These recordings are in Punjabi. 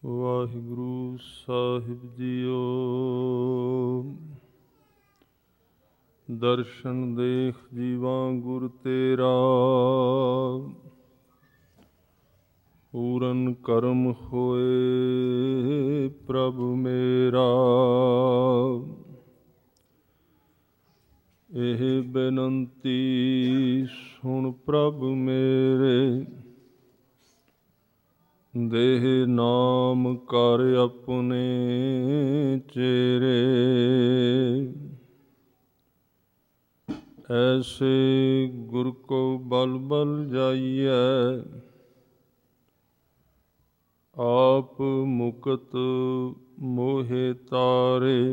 ਵਾਹਿਗੁਰੂ ਸਾਹਿਬ ਜੀਓ। ਦਰਸ਼ਨ ਦੇਖ ਜੀਵਾਂ ਗੁਰ ਤੇਰਾ, ਪੂਰਨ ਕਰਮ ਹੋਏ ਪ੍ਰਭ ਮੇਰਾ। ਇਹ ਬੇਨੰਤੀ ਸੁਣ ਪ੍ਰਭ ਮੇਰੇ, ਦੇਹ ਨਾਮ ਕਰ ਆਪਣੇ ਚੇਰੇ। ਐਸੇ ਗੁਰ ਕੋ ਬਲ ਬਲ ਜਾਈਐ, ਆਪ ਮੁਕਤ ਮੋਹਿ ਤਾਰੇ।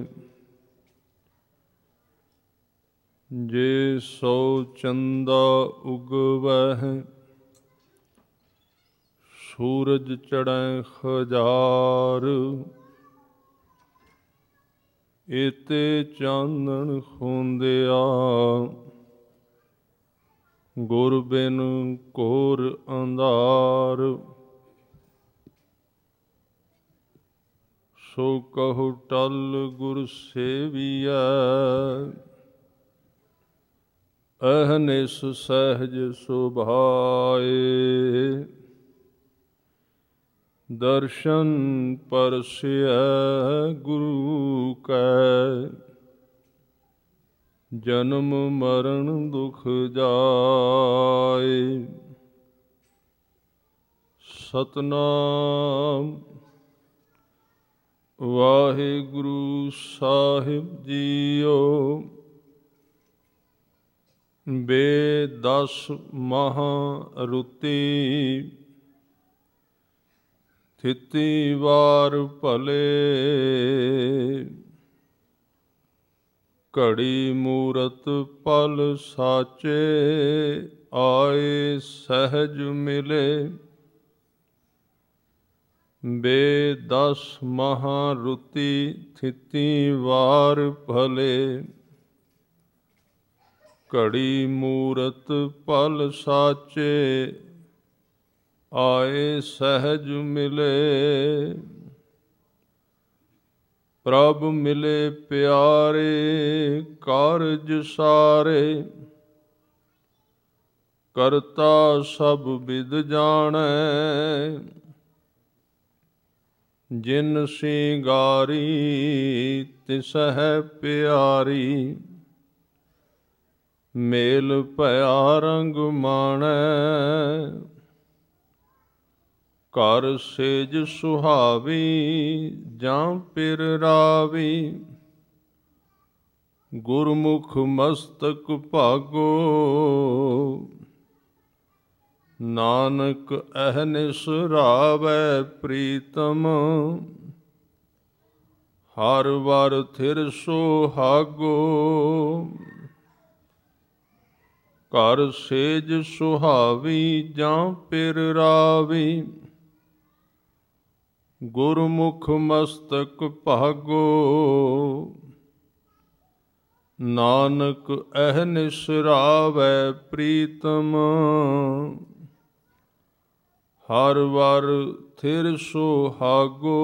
ਜੇ ਸੋ ਚੰਦਾ ਉਗਵਹਿ, ਸੂਰਜ ਚੜ੍ਹੈ ਹਜ਼ਾਰ। ਏਤੇ ਚਾਨਣ ਹੁੰਦਿਆ, ਗੁਰ ਬਿਨ ਘੋਰ ਅੰਧਾਰ। ਸੋ ਕਹੋ ਟਲ ਗੁਰ ਸੇਵੀਐ, ਅਹਨਿਸ ਸਹਿਜ ਸੁਭਾਏ। ਦਰਸ਼ਨ ਪਰਸਿਐ ਗੁਰੂ ਕੈ, ਜਨਮ ਮਰਨ ਦੁਖ ਜਾਏ। ਸਤਿਨਾਮ ਵਾਹਿਗੁਰੂ ਸਾਹਿਬ ਜੀਓ। ਬੇ-10 ਮਹਾਂ ਰੁਤੀ, ਥਿਤੀ ਵਾਰ ਭਲੇ। ਘੜੀ ਮੂਰਤ ਪਲ ਸਾਚੇ, ਆਏ ਸਹਿਜ ਮਿਲੇ। ਬੇ-10 ਮਹਾਂ ਰੁਤੀ, ਥਿਤੀ ਵਾਰ ਭਲੇ। ਘੜੀ ਮੂਰਤ ਪਲ ਸਾਚੇ, ਆਏ ਸਹਿਜ ਮਿਲੇ। ਪ੍ਰਭ ਮਿਲੇ ਪਿਆਰੇ, ਕਾਰਜ ਸਾਰੇ। ਕਰਤਾ ਸਭ ਬਿਦ ਜਾਣੈ, ਜਿਨ ਸਿੰਗਾਰੀ ਤਿਸਹਿ ਪਿਆਰੀ। ਮੇਲ ਭਇਆ ਰੰਗ ਮਾਣੈ, ਘਰ ਸੇਜ ਸੁਹਾਵੀ। ਜਾਂ ਪਿਰ ਰਾਵੀ, ਗੁਰਮੁਖ ਮਸਤਕ ਭਾਗੋ। ਨਾਨਕ ਅਹਨਿਸ ਰਾਵੈ ਪ੍ਰੀਤਮ, ਹਰ ਵਰ ਥਿਰ ਸੁਹਾਗੋ। ਘਰ ਸੇਜ ਸੁਹਾਵੀ, ਜਾਂ ਪਿਰ ਰਾਵੀ। ਗੁਰਮੁਖ ਮਸਤਕ ਭਾਗੋ। ਨਾਨਕ ਅਹਨਿਸ ਰਾਵੈ ਪ੍ਰੀਤਮ, ਹਰ ਵਰ ਥਿਰ ਸੁਹਾਗੋ।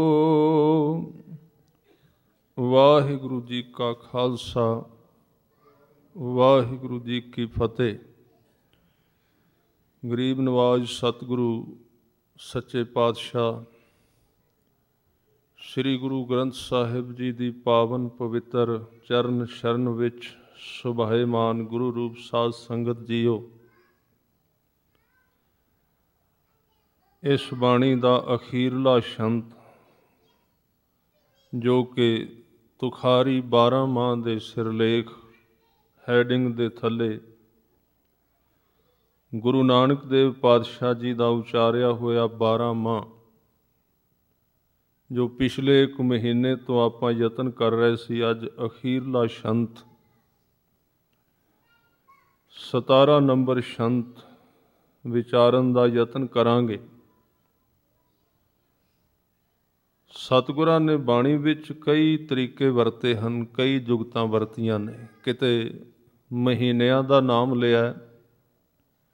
ਵਾਹਿਗੁਰੂ ਜੀ ਕਾ ਖਾਲਸਾ, ਵਾਹਿਗੁਰੂ ਜੀ ਕੀ ਫਤਿਹ। ਗਰੀਬ ਨਵਾਜ਼ ਸਤਿਗੁਰੂ ਸੱਚੇ ਪਾਤਸ਼ਾਹ ਸ੍ਰੀ ਗੁਰੂ ਗ੍ਰੰਥ ਸਾਹਿਬ ਜੀ ਦੀ ਪਾਵਨ ਪਵਿੱਤਰ ਚਰਨ ਸ਼ਰਨ ਵਿੱਚ ਸੁਭਾਏਮਾਨ ਗੁਰੂ ਰੂਪ ਸਾਧ ਸੰਗਤ ਜੀਓ। ਇਸ ਬਾਣੀ ਦਾ ਅਖੀਰਲਾ ਸ਼ੰਤ, ਜੋ ਕਿ ਤੁਖਾਰੀ 12 ਮਾਹ ਦੇ ਸਿਰਲੇਖ ਹੈਡਿੰਗ ਦੇ ਥੱਲੇ ਗੁਰੂ ਨਾਨਕ ਦੇਵ ਪਾਤਸ਼ਾਹ ਜੀ ਦਾ ਉਚਾਰਿਆ ਹੋਇਆ 12 ਮਾਹ, ਜੋ ਪਿਛਲੇ 1 ਮਹੀਨੇ ਤੋਂ ਆਪਾਂ ਯਤਨ ਕਰ ਰਹੇ ਸੀ, ਅੱਜ ਅਖੀਰਲਾ ਸ਼ੰਤ 17 ਨੰਬਰ ਸ਼ੰਤ ਵਿਚਾਰਨ ਦਾ ਯਤਨ ਕਰਾਂਗੇ। ਸਤਿਗੁਰਾਂ ਨੇ ਬਾਣੀ ਵਿੱਚ ਕਈ ਤਰੀਕੇ ਵਰਤੇ ਹਨ, ਕਈ ਜੁਗਤਾਂ ਵਰਤੀਆਂ ਨੇ। ਕਿਤੇ ਮਹੀਨਿਆਂ ਦਾ ਨਾਮ ਲਿਆ,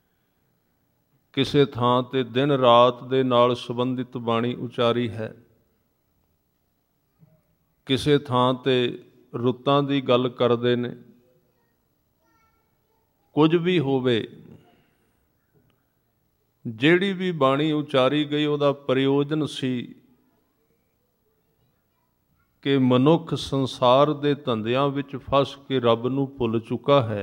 ਕਿਸੇ ਥਾਂ 'ਤੇ ਦਿਨ ਰਾਤ ਦੇ ਨਾਲ ਸੰਬੰਧਿਤ ਬਾਣੀ ਉਚਾਰੀ ਹੈ। ਕਿਸੇ ਥਾਂ 'ਤੇ ਰੁੱਤਾਂ ਦੀ ਗੱਲ ਕਰਦੇ ਨੇ। ਕੁਝ ਵੀ ਹੋਵੇ, ਜਿਹੜੀ ਵੀ ਬਾਣੀ ਉਚਾਰੀ ਗਈ ਉਹਦਾ ਪ੍ਰਯੋਜਨ ਸੀ ਕਿ ਮਨੁੱਖ ਸੰਸਾਰ ਦੇ ਧੰਦਿਆਂ ਵਿੱਚ ਫਸ ਕੇ ਰੱਬ ਨੂੰ ਭੁੱਲ ਚੁੱਕਾ ਹੈ।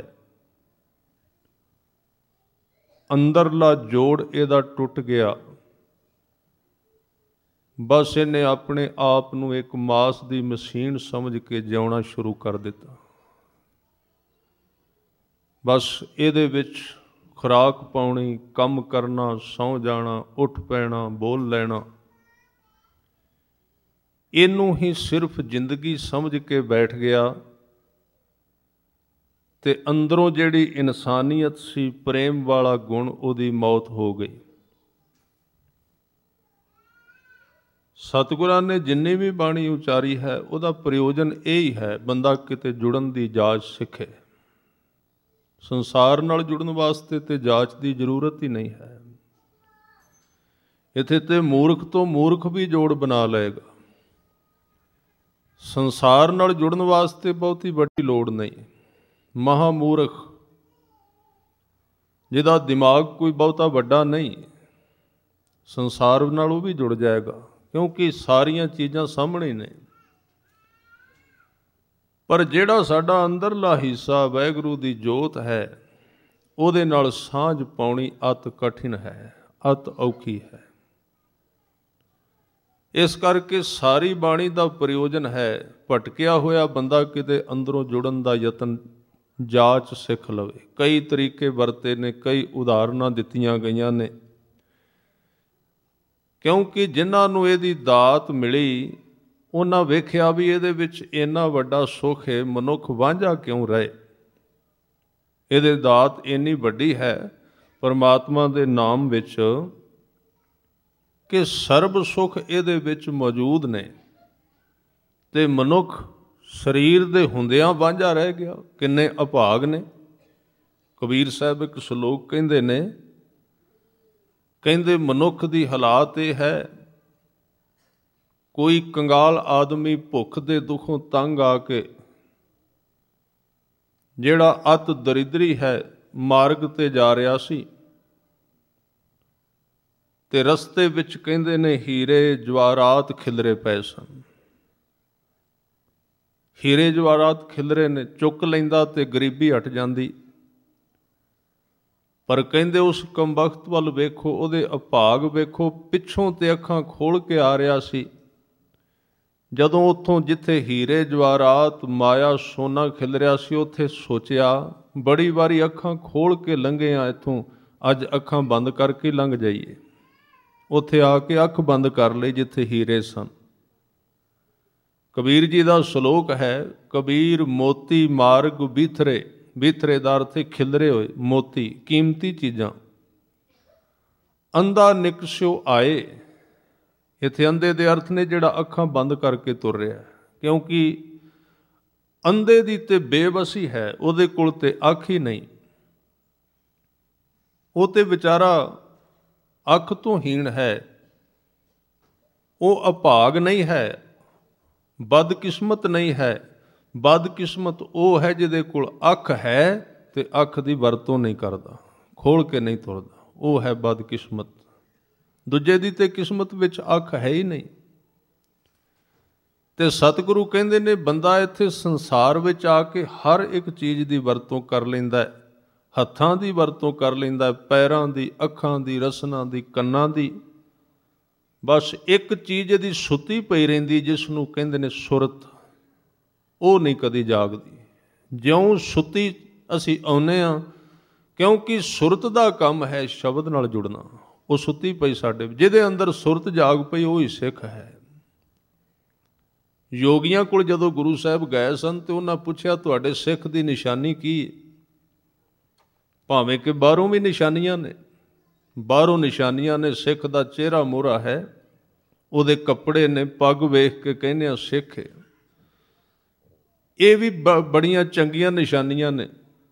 ਅੰਦਰਲਾ ਜੋੜ ਇਹਦਾ ਟੁੱਟ ਗਿਆ। ਬਸ ਇਹਨੇ ਆਪਣੇ ਆਪ ਨੂੰ ਇੱਕ ਮਾਸ ਦੀ ਮਸ਼ੀਨ ਸਮਝ ਕੇ ਜਿਉਣਾ ਸ਼ੁਰੂ ਕਰ ਦਿੱਤਾ। ਬਸ ਇਹਦੇ ਵਿੱਚ ਖੁਰਾਕ ਪਾਉਣੀ, ਕੰਮ ਕਰਨਾ, ਸੌਂ ਜਾਣਾ, ਉੱਠ ਪੈਣਾ, ਬੋਲ ਲੈਣਾ, ਇਹਨੂੰ ਹੀ ਸਿਰਫ ਜ਼ਿੰਦਗੀ ਸਮਝ ਕੇ ਬੈਠ ਗਿਆ। ਤੇ ਅੰਦਰੋਂ ਜਿਹੜੀ ਇਨਸਾਨੀਅਤ ਸੀ, ਪ੍ਰੇਮ ਵਾਲਾ ਗੁਣ, ਉਹਦੀ ਮੌਤ ਹੋ ਗਈ। ਸਤਿਗੁਰਾਂ ਨੇ ਜਿੰਨੀ ਵੀ ਬਾਣੀ ਉਚਾਰੀ ਹੈ ਉਹਦਾ ਪ੍ਰਯੋਜਨ ਇਹ ਹੀ ਹੈ, ਬੰਦਾ ਕਿਤੇ ਜੁੜਨ ਦੀ ਜਾਚ ਸਿੱਖੇ। ਸੰਸਾਰ ਨਾਲ ਜੁੜਨ ਵਾਸਤੇ ਤੇ ਜਾਚ ਦੀ ਜ਼ਰੂਰਤ ਹੀ ਨਹੀਂ ਹੈ। ਇੱਥੇ ਤੇ ਮੂਰਖ ਤੋਂ ਮੂਰਖ ਵੀ ਜੋੜ ਬਣਾ ਲਏਗਾ। ਸੰਸਾਰ ਨਾਲ ਜੁੜਨ ਵਾਸਤੇ ਬਹੁਤੀ ਵੱਡੀ ਲੋੜ ਨਹੀਂ। ਮਹਾਮੂਰਖ ਜਿਹਦਾ ਦਿਮਾਗ ਕੋਈ ਬਹੁਤਾ ਵੱਡਾ ਨਹੀਂ, ਸੰਸਾਰ ਨਾਲ ਉਹ ਵੀ ਜੁੜ ਜਾਏਗਾ, ਕਿਉਂਕਿ ਸਾਰੀਆਂ ਚੀਜ਼ਾਂ ਸਾਹਮਣੇ ਨੇ। ਪਰ ਜਿਹੜਾ ਸਾਡਾ ਅੰਦਰਲਾ ਹਿੱਸਾ ਵਾਹਿਗੁਰੂ ਦੀ ਜੋਤ ਹੈ, ਉਹਦੇ ਨਾਲ ਸਾਂਝ ਪਾਉਣੀ ਅਤ ਕਠਿਨ ਹੈ, ਅਤ ਔਖੀ ਹੈ। ਇਸ ਕਰਕੇ ਸਾਰੀ ਬਾਣੀ ਦਾ ਪ੍ਰਯੋਜਨ ਹੈ ਭਟਕਿਆ ਹੋਇਆ ਬੰਦਾ ਕਿਤੇ ਅੰਦਰੋਂ ਜੁੜਨ ਦਾ ਯਤਨ, ਜਾਚ ਸਿੱਖ ਲਵੇ। ਕਈ ਤਰੀਕੇ ਵਰਤੇ ਨੇ, ਕਈ ਉਦਾਹਰਨਾਂ ਦਿੱਤੀਆਂ ਗਈਆਂ ਨੇ, ਕਿਉਂਕਿ ਜਿਨ੍ਹਾਂ ਨੂੰ ਇਹਦੀ ਦਾਤ ਮਿਲੀ ਉਹਨਾਂ ਵੇਖਿਆ ਵੀ ਇਹਦੇ ਵਿੱਚ ਇੰਨਾ ਵੱਡਾ ਸੁੱਖ ਹੈ, ਮਨੁੱਖ ਵਾਂਝਾ ਕਿਉਂ ਰਹੇ। ਇਹਦੇ ਦਾਤ ਇੰਨੀ ਵੱਡੀ ਹੈ ਪਰਮਾਤਮਾ ਦੇ ਨਾਮ ਵਿੱਚ ਕਿ ਸਰਬ ਸੁੱਖ ਇਹਦੇ ਵਿੱਚ ਮੌਜੂਦ ਨੇ, ਤੇ ਮਨੁੱਖ ਸਰੀਰ ਦੇ ਹੁੰਦਿਆਂ ਵਾਂਝਾ ਰਹਿ ਗਿਆ। ਕਿੰਨੇ ਅਭਾਗ ਨੇ। ਕਬੀਰ ਸਾਹਿਬ ਇੱਕ ਸ਼ਲੋਕ ਕਹਿੰਦੇ ਨੇ, ਕਹਿੰਦੇ ਮਨੁੱਖ ਦੀ ਹਾਲਾਤ ਇਹ ਹੈ, ਕੋਈ ਕੰਗਾਲ ਆਦਮੀ ਭੁੱਖ ਦੇ ਦੁੱਖੋਂ ਤੰਗ ਆ ਕੇ, ਜਿਹੜਾ ਅਤ ਦਰਿਦਰੀ ਹੈ, ਮਾਰਗ ਤੇ ਜਾ ਰਿਹਾ ਸੀ ਤੇ ਰਸਤੇ ਵਿੱਚ ਕਹਿੰਦੇ ਨੇ ਹੀਰੇ ਜਵਾਹਰਾਤ ਖਿਲਰੇ ਪਏ ਸਨ। ਹੀਰੇ ਜਵਾਹਰਾਤ ਖਿਲਰੇ ਨੇ, ਚੁੱਕ ਲੈਂਦਾ ਤੇ ਗਰੀਬੀ ਹਟ ਜਾਂਦੀ। ਪਰ ਕਹਿੰਦੇ ਉਸ ਕਮਬਖਤ ਵੱਲ ਵੇਖੋ, ਉਹਦੇ ਅਭਾਗ ਵੇਖੋ, ਪਿੱਛੋਂ ਤੇ ਅੱਖਾਂ ਖੋਲ ਕੇ ਆ ਰਿਹਾ ਸੀ। ਜਦੋਂ ਉੱਥੋਂ ਜਿੱਥੇ ਹੀਰੇ ਜਵਾਹਰਾਤ ਮਾਇਆ ਸੋਨਾ ਖਿਲ ਰਿਹਾ ਸੀ, ਉੱਥੇ ਸੋਚਿਆ ਬੜੀ ਵਾਰੀ ਅੱਖਾਂ ਖੋਲ ਕੇ ਲੰਘੇ ਆ ਇੱਥੋਂ, ਅੱਜ ਅੱਖਾਂ ਬੰਦ ਕਰਕੇ ਲੰਘ ਜਾਈਏ। ਉੱਥੇ ਆ ਕੇ ਅੱਖ ਬੰਦ ਕਰ ਲਈ ਜਿੱਥੇ ਹੀਰੇ ਸਨ। ਕਬੀਰ ਜੀ ਦਾ ਸ਼ਲੋਕ ਹੈ, ਕਬੀਰ ਮੋਤੀ ਮਾਰਗ ਬਿਥਰੇ, ਬਿਥਰੇ ਦਾ ਅਰਥ ਖਿਲਰੇ ਹੋਏ ਮੋਤੀ, ਕੀਮਤੀ ਚੀਜ਼ਾਂ। ਅੰਧਾ ਨਿਕਸਿਓ ਆਏ, ਇੱਥੇ ਅੰਧੇ ਦੇ ਅਰਥ ਨੇ ਜਿਹੜਾ ਅੱਖਾਂ ਬੰਦ ਕਰਕੇ ਤੁਰ ਰਿਹਾ, ਕਿਉਂਕਿ ਅੰਧੇ ਦੀ ਤੇ ਬੇਵਸੀ ਹੈ, ਉਹਦੇ ਕੋਲ ਤੇ ਅੱਖ ਹੀ ਨਹੀਂ। ਉਹ ਤੇ ਵਿਚਾਰਾ ਅੱਖ ਤੋਂ ਹੀਣ ਹੈ, ਉਹ ਅਭਾਗ ਨਹੀਂ ਹੈ, ਬਦਕਿਸਮਤ ਨਹੀਂ ਹੈ। ਬਦਕਿਸਮਤ ਉਹ ਹੈ ਜਿਹਦੇ ਕੋਲ ਅੱਖ ਹੈ ਤੇ ਅੱਖ ਦੀ ਵਰਤੋਂ ਨਹੀਂ ਕਰਦਾ, ਖੋਲ ਕੇ ਨਹੀਂ ਤੁਰਦਾ, ਉਹ ਹੈ ਬਦਕਿਸਮਤ। ਦੂਜੇ ਦੀ ਤੇ ਕਿਸਮਤ ਵਿੱਚ ਅੱਖ ਹੈ ਹੀ ਨਹੀਂ। ਤੇ ਸਤਿਗੁਰੂ ਕਹਿੰਦੇ ਨੇ ਬੰਦਾ ਇੱਥੇ ਸੰਸਾਰ ਵਿੱਚ ਆ ਕੇ ਹਰ ਇੱਕ ਚੀਜ਼ ਦੀ ਵਰਤੋਂ ਕਰ ਲੈਂਦਾ ਹੈ। ਹੱਥਾਂ ਦੀ ਵਰਤੋਂ ਕਰ ਲੈਂਦਾ, ਪੈਰਾਂ ਦੀ, ਅੱਖਾਂ ਦੀ, ਰਸਨਾਂ ਦੀ, ਕੰਨਾਂ ਦੀ। ਬਸ ਇੱਕ ਚੀਜ਼ ਇਹਦੀ ਸੁੱਤੀ ਪਈ ਰਹਿੰਦੀ, ਜਿਸ ਨੂੰ ਕਹਿੰਦੇ ਨੇ ਸੁਰਤ, ਉਹ ਨਹੀਂ ਕਦੀ ਜਾਗਦੀ। ਜਿਉਂ ਸੁੱਤੀ ਅਸੀਂ ਆਉਂਦੇ ਹਾਂ, ਕਿਉਂਕਿ ਸੁਰਤ ਦਾ ਕੰਮ ਹੈ ਸ਼ਬਦ ਨਾਲ ਜੁੜਨਾ। ਉਹ ਸੁੱਤੀ ਪਈ ਸਾਡੇ, ਜਿਹਦੇ ਅੰਦਰ ਸੁਰਤ ਜਾਗ ਪਈ ਉਹ ਹੀ ਸਿੱਖ ਹੈ। ਯੋਗੀਆਂ ਕੋਲ ਜਦੋਂ ਗੁਰੂ ਸਾਹਿਬ ਗਏ ਸਨ ਤੇ ਉਹਨਾਂ ਪੁੱਛਿਆ ਤੁਹਾਡੇ ਸਿੱਖ ਦੀ ਨਿਸ਼ਾਨੀ ਕੀ? ਭਾਵੇਂ ਕਿ ਬਾਹਰੋਂ ਵੀ ਨਿਸ਼ਾਨੀਆਂ ਨੇ, ਬਾਹਰੋਂ ਨਿਸ਼ਾਨੀਆਂ ਨੇ। ਸਿੱਖ ਦਾ ਚਿਹਰਾ ਮੋਹਰਾ ਹੈ, ਉਹਦੇ ਕੱਪੜੇ ਨੇ, ਪੱਗ ਵੇਖ ਕੇ ਕਹਿੰਦੇ ਆ ਸਿੱਖ ਹੈ। ਇਹ ਵੀ ਬੜੀਆਂ ਚੰਗੀਆਂ ਨਿਸ਼ਾਨੀਆਂ ਨੇ।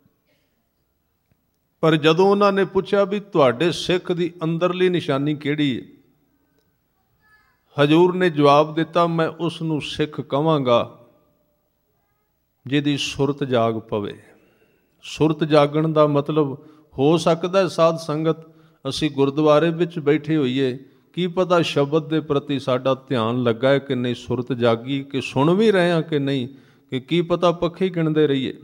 ਪਰ ਜਦੋਂ ਉਹਨਾਂ ਨੇ ਪੁੱਛਿਆ ਵੀ ਤੁਹਾਡੇ ਸਿੱਖ ਦੀ ਅੰਦਰਲੀ ਨਿਸ਼ਾਨੀ ਕਿਹੜੀ ਹੈ, ਹਜ਼ੂਰ ਨੇ ਜਵਾਬ ਦਿੱਤਾ, ਮੈਂ ਉਸ ਨੂੰ ਸਿੱਖ ਕਹਾਂਗਾ ਜਿਹਦੀ ਸੁਰਤ ਜਾਗ ਪਵੇ। ਸੁਰਤ ਜਾਗਣ ਦਾ ਮਤਲਬ ਹੋ ਸਕਦਾ ਸਾਧ ਸੰਗਤ ਅਸੀਂ ਗੁਰਦੁਆਰੇ ਵਿੱਚ ਬੈਠੇ ਹੋਈਏ, ਕੀ ਪਤਾ ਸ਼ਬਦ ਦੇ ਪ੍ਰਤੀ ਸਾਡਾ ਧਿਆਨ ਲੱਗਾ ਹੈ ਕਿ ਨਹੀਂ, ਸੁਰਤ ਜਾਗੀ ਕਿ ਸੁਣ ਵੀ ਰਹੇ ਹਾਂ ਕਿ ਨਹੀਂ, ਕਿ ਕੀ ਪਤਾ ਪੱਖੇ ਗਿਣਦੇ ਰਹੀਏ,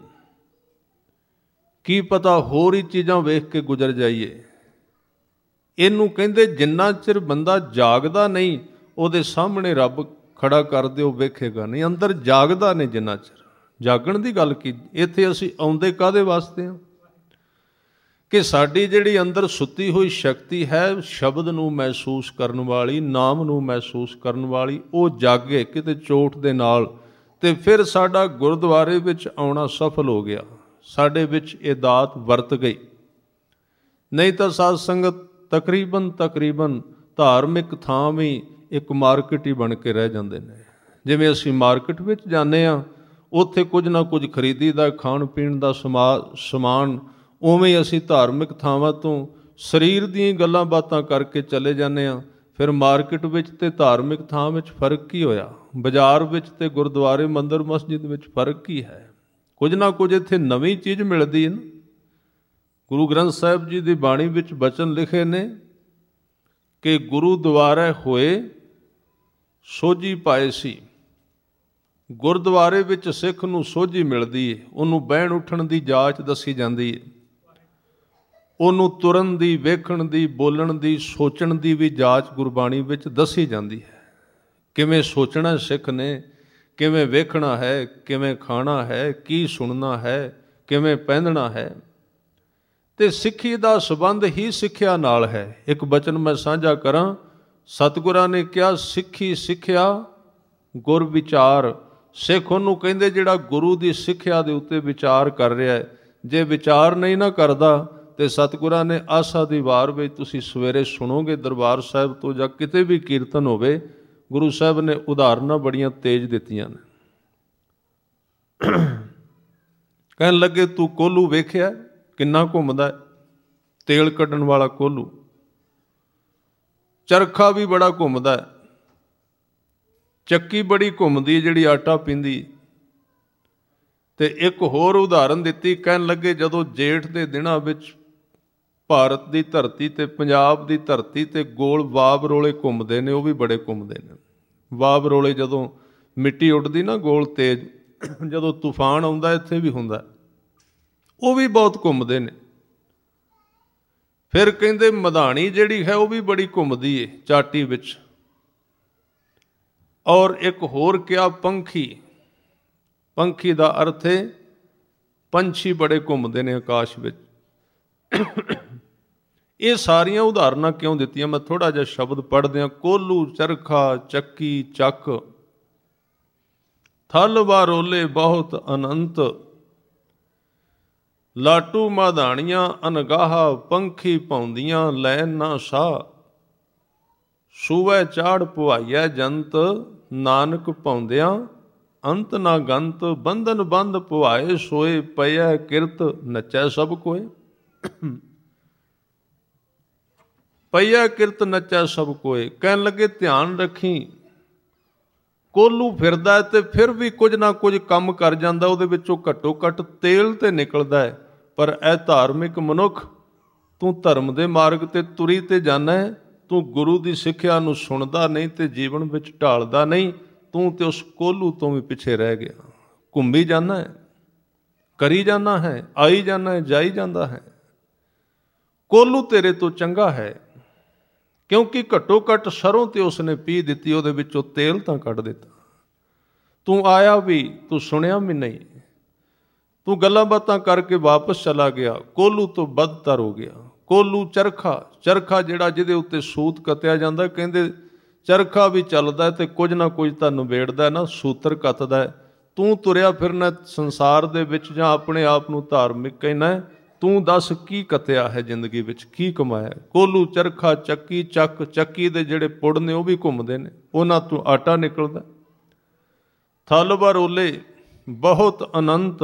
ਕੀ ਪਤਾ ਹੋਰ ਹੀ ਚੀਜ਼ਾਂ ਵੇਖ ਕੇ ਗੁਜ਼ਰ ਜਾਈਏ। ਇਹਨੂੰ ਕਹਿੰਦੇ ਜਿੰਨਾ ਚਿਰ ਬੰਦਾ ਜਾਗਦਾ ਨਹੀਂ ਉਹਦੇ ਸਾਹਮਣੇ ਰੱਬ ਖੜਾ ਕਰ ਦਿਓ ਵੇਖੇਗਾ ਨਹੀਂ, ਅੰਦਰ ਜਾਗਦਾ ਨਹੀਂ ਜਿੰਨਾ ਚਿਰ। ਜਾਗਣ ਦੀ ਗੱਲ ਕੀ, ਇੱਥੇ ਅਸੀਂ ਆਉਂਦੇ ਕਾਹਦੇ ਵਾਸਤੇ ਹਾਂ ਕਿ ਸਾਡੀ ਜਿਹੜੀ ਅੰਦਰ ਸੁੱਤੀ ਹੋਈ ਸ਼ਕਤੀ ਹੈ ਸ਼ਬਦ ਨੂੰ ਮਹਿਸੂਸ ਕਰਨ ਵਾਲੀ, ਨਾਮ ਨੂੰ ਮਹਿਸੂਸ ਕਰਨ ਵਾਲੀ, ਉਹ ਜਾਗੇ ਕਿਤੇ ਚੋਟ ਦੇ ਨਾਲ, ਤੇ ਫਿਰ ਸਾਡਾ ਗੁਰਦੁਆਰੇ ਵਿੱਚ ਆਉਣਾ ਸਫਲ ਹੋ ਗਿਆ, ਸਾਡੇ ਵਿੱਚ ਇਹ ਦਾਤ ਵਰਤ ਗਈ। ਨਹੀਂ ਤਾਂ ਸਾਧ ਸੰਗਤ ਤਕਰੀਬਨ ਧਾਰਮਿਕ ਥਾਂ ਵੀ ਇੱਕ ਮਾਰਕੀਟ ਹੀ ਬਣ ਕੇ ਰਹਿ ਜਾਂਦੇ ਨੇ। ਜਿਵੇਂ ਅਸੀਂ ਮਾਰਕੀਟ ਵਿੱਚ ਜਾਂਦੇ ਹਾਂ, ਉੱਥੇ ਕੁਝ ਨਾ ਕੁਝ ਖਰੀਦੀ ਦਾ, ਖਾਣ ਪੀਣ ਦਾ ਸਮਾਨ, ਉਵੇਂ ਅਸੀਂ ਧਾਰਮਿਕ ਥਾਵਾਂ ਤੋਂ ਸਰੀਰ ਦੀਆਂ ਗੱਲਾਂ ਬਾਤਾਂ ਕਰਕੇ ਚਲੇ ਜਾਂਦੇ ਹਾਂ। ਫਿਰ ਮਾਰਕੀਟ ਵਿੱਚ ਤੇ ਧਾਰਮਿਕ ਥਾਂ ਵਿੱਚ ਫਰਕ ਕੀ ਹੋਇਆ? ਬਾਜ਼ਾਰ ਵਿੱਚ ਤੇ ਗੁਰਦੁਆਰੇ ਮੰਦਰ ਮਸਜਿਦ ਵਿੱਚ ਫਰਕ ਕੀ ਹੈ? ਕੁਝ ਨਾ ਕੁਝ ਇੱਥੇ ਨਵੀਂ ਚੀਜ਼ ਮਿਲਦੀ ਹੈ ਨਾ। ਗੁਰੂ ਗ੍ਰੰਥ ਸਾਹਿਬ ਜੀ ਦੀ ਬਾਣੀ ਵਿੱਚ ਬਚਨ ਲਿਖੇ ਨੇ ਕਿ ਗੁਰੂ ਦੁਆਰੇ ਹੋਏ ਸੋਝੀ ਪਾਏ ਸੀ। ਗੁਰਦੁਆਰੇ ਵਿੱਚ ਸਿੱਖ ਨੂੰ ਸੋਝੀ ਮਿਲਦੀ ਹੈ, ਉਹਨੂੰ ਬਹਿਣ ਉੱਠਣ ਦੀ ਜਾਚ ਦੱਸੀ ਜਾਂਦੀ ਹੈ, ਉਹਨੂੰ ਤੁਰਨ ਦੀ, ਵੇਖਣ ਦੀ, ਬੋਲਣ ਦੀ, ਸੋਚਣ ਦੀ ਵੀ ਜਾਚ ਗੁਰਬਾਣੀ ਵਿੱਚ ਦੱਸੀ ਜਾਂਦੀ ਹੈ। ਕਿਵੇਂ ਸੋਚਣਾ ਸਿੱਖ ਨੇ, ਕਿਵੇਂ ਵੇਖਣਾ ਹੈ, ਕਿਵੇਂ ਖਾਣਾ ਹੈ, ਕੀ ਸੁਣਨਾ ਹੈ, ਕਿਵੇਂ ਪਹਿਨਣਾ ਹੈ। ਤੇ ਸਿੱਖੀ ਦਾ ਸੰਬੰਧ ਹੀ ਸਿੱਖਿਆ ਨਾਲ ਹੈ। ਇੱਕ ਬਚਨ ਮੈਂ ਸਾਂਝਾ ਕਰਾਂ, ਸਤਿਗੁਰਾਂ ਨੇ ਕਿਹਾ ਸਿੱਖੀ ਸਿੱਖਿਆ ਗੁਰ ਵਿਚਾਰ। ਸਿੱਖ ਉਹਨੂੰ ਕਹਿੰਦੇ ਜਿਹੜਾ ਗੁਰੂ ਦੀ ਸਿੱਖਿਆ ਦੇ ਉੱਤੇ ਵਿਚਾਰ ਕਰ ਰਿਹਾ ਹੈ। ਜੇ ਵਿਚਾਰ ਨਹੀਂ ਨਾ ਕਰਦਾ ਤੇ ਸਤਿਗੁਰਾਂ ਨੇ ਆਸਾ ਦੀ ਵਾਰ ਵਿੱਚ ਤੁਸੀਂ ਸਵੇਰੇ ਸੁਣੋਗੇ ਦਰਬਾਰ ਸਾਹਿਬ ਤੋਂ ਜਾਂ ਕਿਤੇ ਵੀ ਕੀਰਤਨ ਹੋਵੇ, ਗੁਰੂ ਸਾਹਿਬ ਨੇ ਉਦਾਹਰਨਾਂ ਬੜੀਆਂ ਤੇਜ਼ ਦਿੱਤੀਆਂ ਨੇ। ਕਹਿਣ ਲੱਗੇ ਤੂੰ ਕੋਹਲੂ ਵੇਖਿਆ ਕਿੰਨਾ ਘੁੰਮਦਾ, ਤੇਲ ਕੱਢਣ ਵਾਲਾ ਕੋਹਲੂ। ਚਰਖਾ ਵੀ ਬੜਾ ਘੁੰਮਦਾ, ਚੱਕੀ ਬੜੀ ਘੁੰਮਦੀ ਜਿਹੜੀ ਆਟਾ ਪੀਂਦੀ। ਤੇ ਇੱਕ ਹੋਰ ਉਦਾਹਰਨ ਦਿੱਤੀ, ਕਹਿਣ ਲੱਗੇ ਜਦੋਂ ਜੇਠ ਦੇ ਦਿਨਾਂ ਵਿੱਚ ਭਾਰਤ ਦੀ ਧਰਤੀ ਤੇ ਪੰਜਾਬ ਦੀ ਧਰਤੀ ਤੇ ਗੋਲ ਵਾਬ ਰੋਲੇ ਘੁੰਮਦੇ ਨੇ, ਉਹ ਵੀ ਬੜੇ ਘੁੰਮਦੇ ਨੇ। ਵਾਬ ਰੋਲੇ ਜਦੋਂ ਮਿੱਟੀ ਉੱਡਦੀ ਨਾ ਗੋਲ ਤੇਜ਼, ਜਦੋਂ ਤੂਫਾਨ ਆਉਂਦਾ ਇੱਥੇ ਵੀ ਹੁੰਦਾ, ਉਹ ਵੀ ਬਹੁਤ ਘੁੰਮਦੇ ਨੇ। ਫਿਰ ਕਹਿੰਦੇ ਮਧਾਣੀ ਜਿਹੜੀ ਹੈ ਉਹ ਵੀ ਬੜੀ ਘੁੰਮਦੀ ਏ ਚਾਟੀ ਵਿੱਚ। ਔਰ ਇੱਕ ਹੋਰ ਕਿਹਾ ਪੰਖੀ। ਪੰਖੀ ਦਾ ਅਰਥ ਹੈ ਪੰਛੀ ਬੜੇ ਘੁੰਮਦੇ ਨੇ ਆਕਾਸ਼ ਵਿੱਚ। ਇਹ ਸਾਰੀਆਂ ਉਦਾਹਰਨਾਂ ਕਿਉਂ ਦਿੱਤੀਆਂ? ਮੈਂ ਥੋੜ੍ਹਾ ਜਿਹਾ ਸ਼ਬਦ ਪੜ੍ਹਦਿਆਂ, ਕੋਹਲੂ, ਚਰਖਾ, ਚੱਕੀ, ਚੱਕ, ਥਲ ਵਾਰੋਲੇ ਬਹੁਤ ਅਨੰਤ, ਲਾਟੂ ਮਾਧਾਣੀਆਂ ਅਨਗਾਹ, ਪੰਖੀ ਪਾਉਂਦੀਆਂ ਲੈਨ ਨਾ ਸਾਹ, ਸੂਵੇ ਚਾੜ ਪੁਆਈਆ ਜੰਤ, ਨਾਨਕ ਪਾਉਂਦਿਆਂ ਅੰਤ ਨਾ ਗੰਤ, ਬੰਧਨ ਬੰਧ ਪੁਆਏ ਸੋਏ, ਪਈਐ ਕਿਰਤ ਨੱਚੈ ਸਭ ਕੋਏ। ਪਈਆ ਕਿਰਤ ਨੱਚੈ ਸਭ ਕੋਏ। ਕਹਿਣ ਲੱਗੇ ਧਿਆਨ ਰੱਖੀ, ਕੋਹਲੂ ਫਿਰਦਾ ਤੇ ਫਿਰ ਵੀ ਕੁਝ ਨਾ ਕੁਝ ਕੰਮ ਕਰ ਜਾਂਦਾ, ਉਹਦੇ ਵਿੱਚੋਂ ਘੱਟੋ ਘੱਟ ਤੇਲ ਤੇ ਨਿਕਲਦਾ ਹੈ। ਪਰ ਇਹ ਧਾਰਮਿਕ ਮਨੁੱਖ, ਤੂੰ ਧਰਮ ਦੇ ਮਾਰਗ ਤੇ ਤੁਰੀ ਤੇ ਜਾਣਾ ਹੈ, ਤੂੰ ਗੁਰੂ ਦੀ ਸਿੱਖਿਆ ਨੂੰ ਸੁਣਦਾ ਨਹੀਂ ਤੇ ਜੀਵਨ ਵਿੱਚ ਢਾਲਦਾ ਨਹੀਂ, ਤੂੰ ਤੇ ਉਸ ਕੋਹਲੂ ਤੋਂ ਵੀ ਪਿੱਛੇ ਰਹਿ ਗਿਆ। ਘੁੰਮੀ ਜਾਂਦਾ ਹੈ, ਕਰੀ ਜਾਂਦਾ ਹੈ, ਆਈ ਜਾਂਦਾ ਹੈ, ਜਾਈ ਜਾਂਦਾ ਹੈ। ਕੋਹਲੂ ਤੇਰੇ ਤੋਂ ਚੰਗਾ ਹੈ, ਕਿਉਂਕਿ ਘੱਟੋ ਘੱਟ ਸਰੋਂ ਤੇ ਉਸਨੇ ਪੀ ਦਿੱਤੀ, ਉਹਦੇ ਵਿੱਚੋਂ ਤੇਲ ਤਾਂ ਕੱਢ ਦਿੱਤਾ। ਤੂੰ ਆਇਆ ਵੀ, ਤੂੰ ਸੁਣਿਆ ਵੀ ਨਹੀਂ, ਤੂੰ ਗੱਲਾਂ ਬਾਤਾਂ ਕਰਕੇ ਵਾਪਸ ਚਲਾ ਗਿਆ, ਕੋਹਲੂ ਤੋਂ ਬਦਤਰ ਹੋ ਗਿਆ। ਕੋਹਲੂ ਚਰਖਾ, ਚਰਖਾ ਜਿਹੜਾ ਜਿਹਦੇ ਉੱਤੇ ਸੂਤ ਕੱਤਿਆ ਜਾਂਦਾ, ਕਹਿੰਦੇ ਚਰਖਾ ਵੀ ਚੱਲਦਾ ਤੇ ਕੁਝ ਨਾ ਕੁਝ ਤਾਂ ਨਿਬੇੜਦਾ ਨਾ, ਸੂਤਰ ਕੱਤਦਾ। ਤੂੰ ਤੁਰਿਆ ਫਿਰਨਾ ਸੰਸਾਰ ਦੇ ਵਿੱਚ ਜਾਂ ਆਪਣੇ ਆਪ ਨੂੰ ਧਾਰਮਿਕ ਕਹਿਣਾ, ਤੂੰ ਦੱਸ ਕੀ ਕੱਤਿਆ ਹੈ ਜ਼ਿੰਦਗੀ ਵਿੱਚ, ਕੀ ਕਮਾਇਆ? ਕੋਹਲੂ, ਚਰਖਾ, ਚੱਕੀ, ਚੱਕ, ਚੱਕੀ ਦੇ ਜਿਹੜੇ ਪੁੜ ਨੇ ਉਹ ਵੀ ਘੁੰਮਦੇ ਨੇ, ਉਹਨਾਂ ਤੋਂ ਆਟਾ ਨਿਕਲਦਾ। ਥਲ ਵਾਰੋਲੇ ਬਹੁਤ ਅਨੰਤ,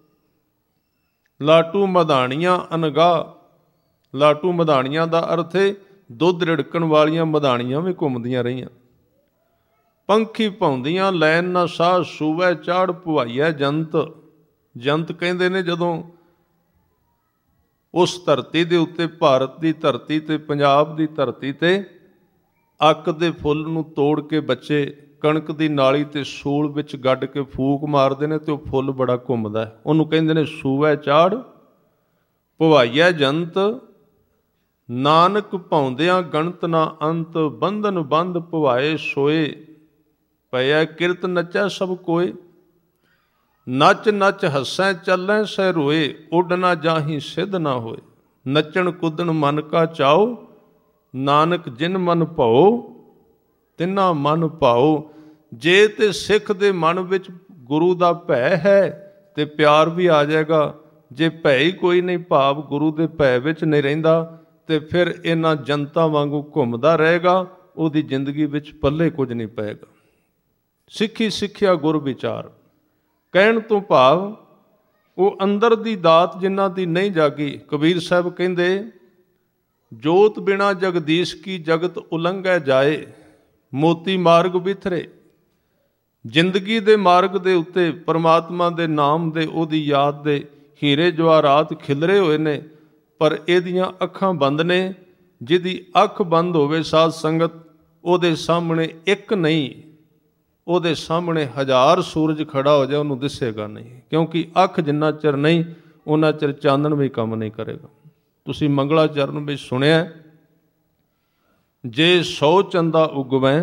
ਲਾਟੂ ਮਧਾਣੀਆਂ ਅਨਗਾਹ। ਲਾਟੂ ਮਧਾਣੀਆਂ ਦਾ ਅਰਥ ਹੈ ਦੁੱਧ ਰਿੜਕਣ ਵਾਲੀਆਂ ਮਧਾਣੀਆਂ ਵੀ ਘੁੰਮਦੀਆਂ ਰਹੀਆਂ। ਪੰਖੀ ਭੌਂਦੀਆਂ ਲੈਨ ਨਾ ਸਾਹ, ਸੂਵੈ ਚਾੜ ਭੁਆਈਐ ਜੰਤ। ਜੰਤ ਕਹਿੰਦੇ ਨੇ ਜਦੋਂ ਉਸ ਧਰਤੀ ਦੇ ਉੱਤੇ, ਭਾਰਤ ਦੀ ਧਰਤੀ ਤੇ, ਪੰਜਾਬ ਦੀ ਧਰਤੀ ਤੇ ਅੱਕ ਦੇ ਫੁੱਲ ਨੂੰ ਤੋੜ ਕੇ ਬੱਚੇ ਕਣਕ ਦੀ ਨਾਲੀ ਤੇ ਸੂਲ ਵਿੱਚ ਗੱਡ ਕੇ ਫੂਕ ਮਾਰਦੇ ਨੇ ਤੇ ਉਹ ਫੁੱਲ ਬੜਾ ਘੁੰਮਦਾ, ਉਹਨੂੰ ਕਹਿੰਦੇ ਨੇ ਸੂਵੈ ਚਾੜ ਭੁਆਈਐ ਜੰਤ। ਨਾਨਕ ਭੌਂਦਿਆਂ ਗਣਤ ਨਾ ਅੰਤ, ਬੰਧਨ ਬੰਧ ਭੁਆਏ ਸੋਏ। ਪਇਆ ਕਿਰਤ ਨਚੈ ਸਭ ਕੋਏ, ਨੱਚ ਨੱਚ ਹੱਸੈ ਚੱਲੈ ਸਹਿ ਰੋਏ। ਉੱਡ ਨਾ ਜਾਹੀ ਸਿੱਧ ਨਾ ਹੋਏ, ਨੱਚਣ ਕੁੱਦਣ ਮਨ ਕਾ ਚਾਓ। ਨਾਨਕ ਜਿਨ ਮਨ ਭਉ ਤਿਨਾ ਮਨ ਭਾਉ। ਜੇ ਤੇ ਸਿੱਖ ਦੇ ਮਨ ਵਿੱਚ ਗੁਰੂ ਦਾ ਭੈ ਹੈ ਤੇ ਪਿਆਰ ਵੀ ਆ ਜਾਏਗਾ। ਜੇ ਭੈ ਹੀ ਕੋਈ ਨਹੀਂ, ਭਾਵ ਗੁਰੂ ਦੇ ਭੈ ਵਿੱਚ ਨਹੀਂ ਰਹਿੰਦਾ, ਤੇ ਫਿਰ ਇਹਨਾਂ ਜਨਤਾ ਵਾਂਗੂ ਘੁੰਮਦਾ ਰਹੇਗਾ, ਉਹਦੀ ਜ਼ਿੰਦਗੀ ਵਿੱਚ ਪੱਲੇ ਕੁਝ ਨਹੀਂ ਪਏਗਾ। ਸਿੱਖੀ ਸਿੱਖਿਆ ਗੁਰ ਵਿਚਾਰ, ਕਹਿਣ ਤੋਂ ਭਾਵ ਉਹ ਅੰਦਰ ਦੀ ਦਾਤ ਜਿਨ੍ਹਾਂ ਦੀ ਨਹੀਂ ਜਾਗੀ। ਕਬੀਰ ਸਾਹਿਬ ਕਹਿੰਦੇ, ਜੋਤ ਬਿਨਾ ਜਗਦੀਸ਼ ਕੀ ਜਗਤ ਉਲੰਘੈ ਜਾਏ, ਮੋਤੀ ਮਾਰਗ ਬਿਥਰੇ। ਜ਼ਿੰਦਗੀ ਦੇ ਮਾਰਗ ਦੇ ਉੱਤੇ ਪਰਮਾਤਮਾ ਦੇ ਨਾਮ ਦੇ, ਉਹਦੀ ਯਾਦ ਦੇ ਹੀਰੇ ਜਵਾਹਰਾਤ ਖਿਲਰੇ ਹੋਏ ਨੇ, ਪਰ ਇਹਦੀਆਂ ਅੱਖਾਂ ਬੰਦ ਨੇ। ਜਿਹਦੀ ਅੱਖ ਬੰਦ ਹੋਵੇ ਸਾਧ ਸੰਗਤ, ਉਹਦੇ ਸਾਹਮਣੇ ਇੱਕ ਨਹੀਂ, ਉਹਦੇ ਸਾਹਮਣੇ 1000 ਸੂਰਜ ਖੜਾ ਹੋ ਜਾਏ ਉਹਨੂੰ ਦਿਸੇਗਾ ਨਹੀਂ, ਕਿਉਂਕਿ ਅੱਖ ਜਿੰਨਾ ਚਿਰ ਨਹੀਂ ਉਹਨਾਂ ਚਿਰ ਚਾਨਣ ਵੀ ਕੰਮ ਨਹੀਂ ਕਰੇਗਾ। ਤੁਸੀਂ ਮੰਗਲਾਚਰਨ ਵਿੱਚ ਸੁਣਿਆ, ਜੇ 100 ਚੰਦਾ ਉਗਵੈ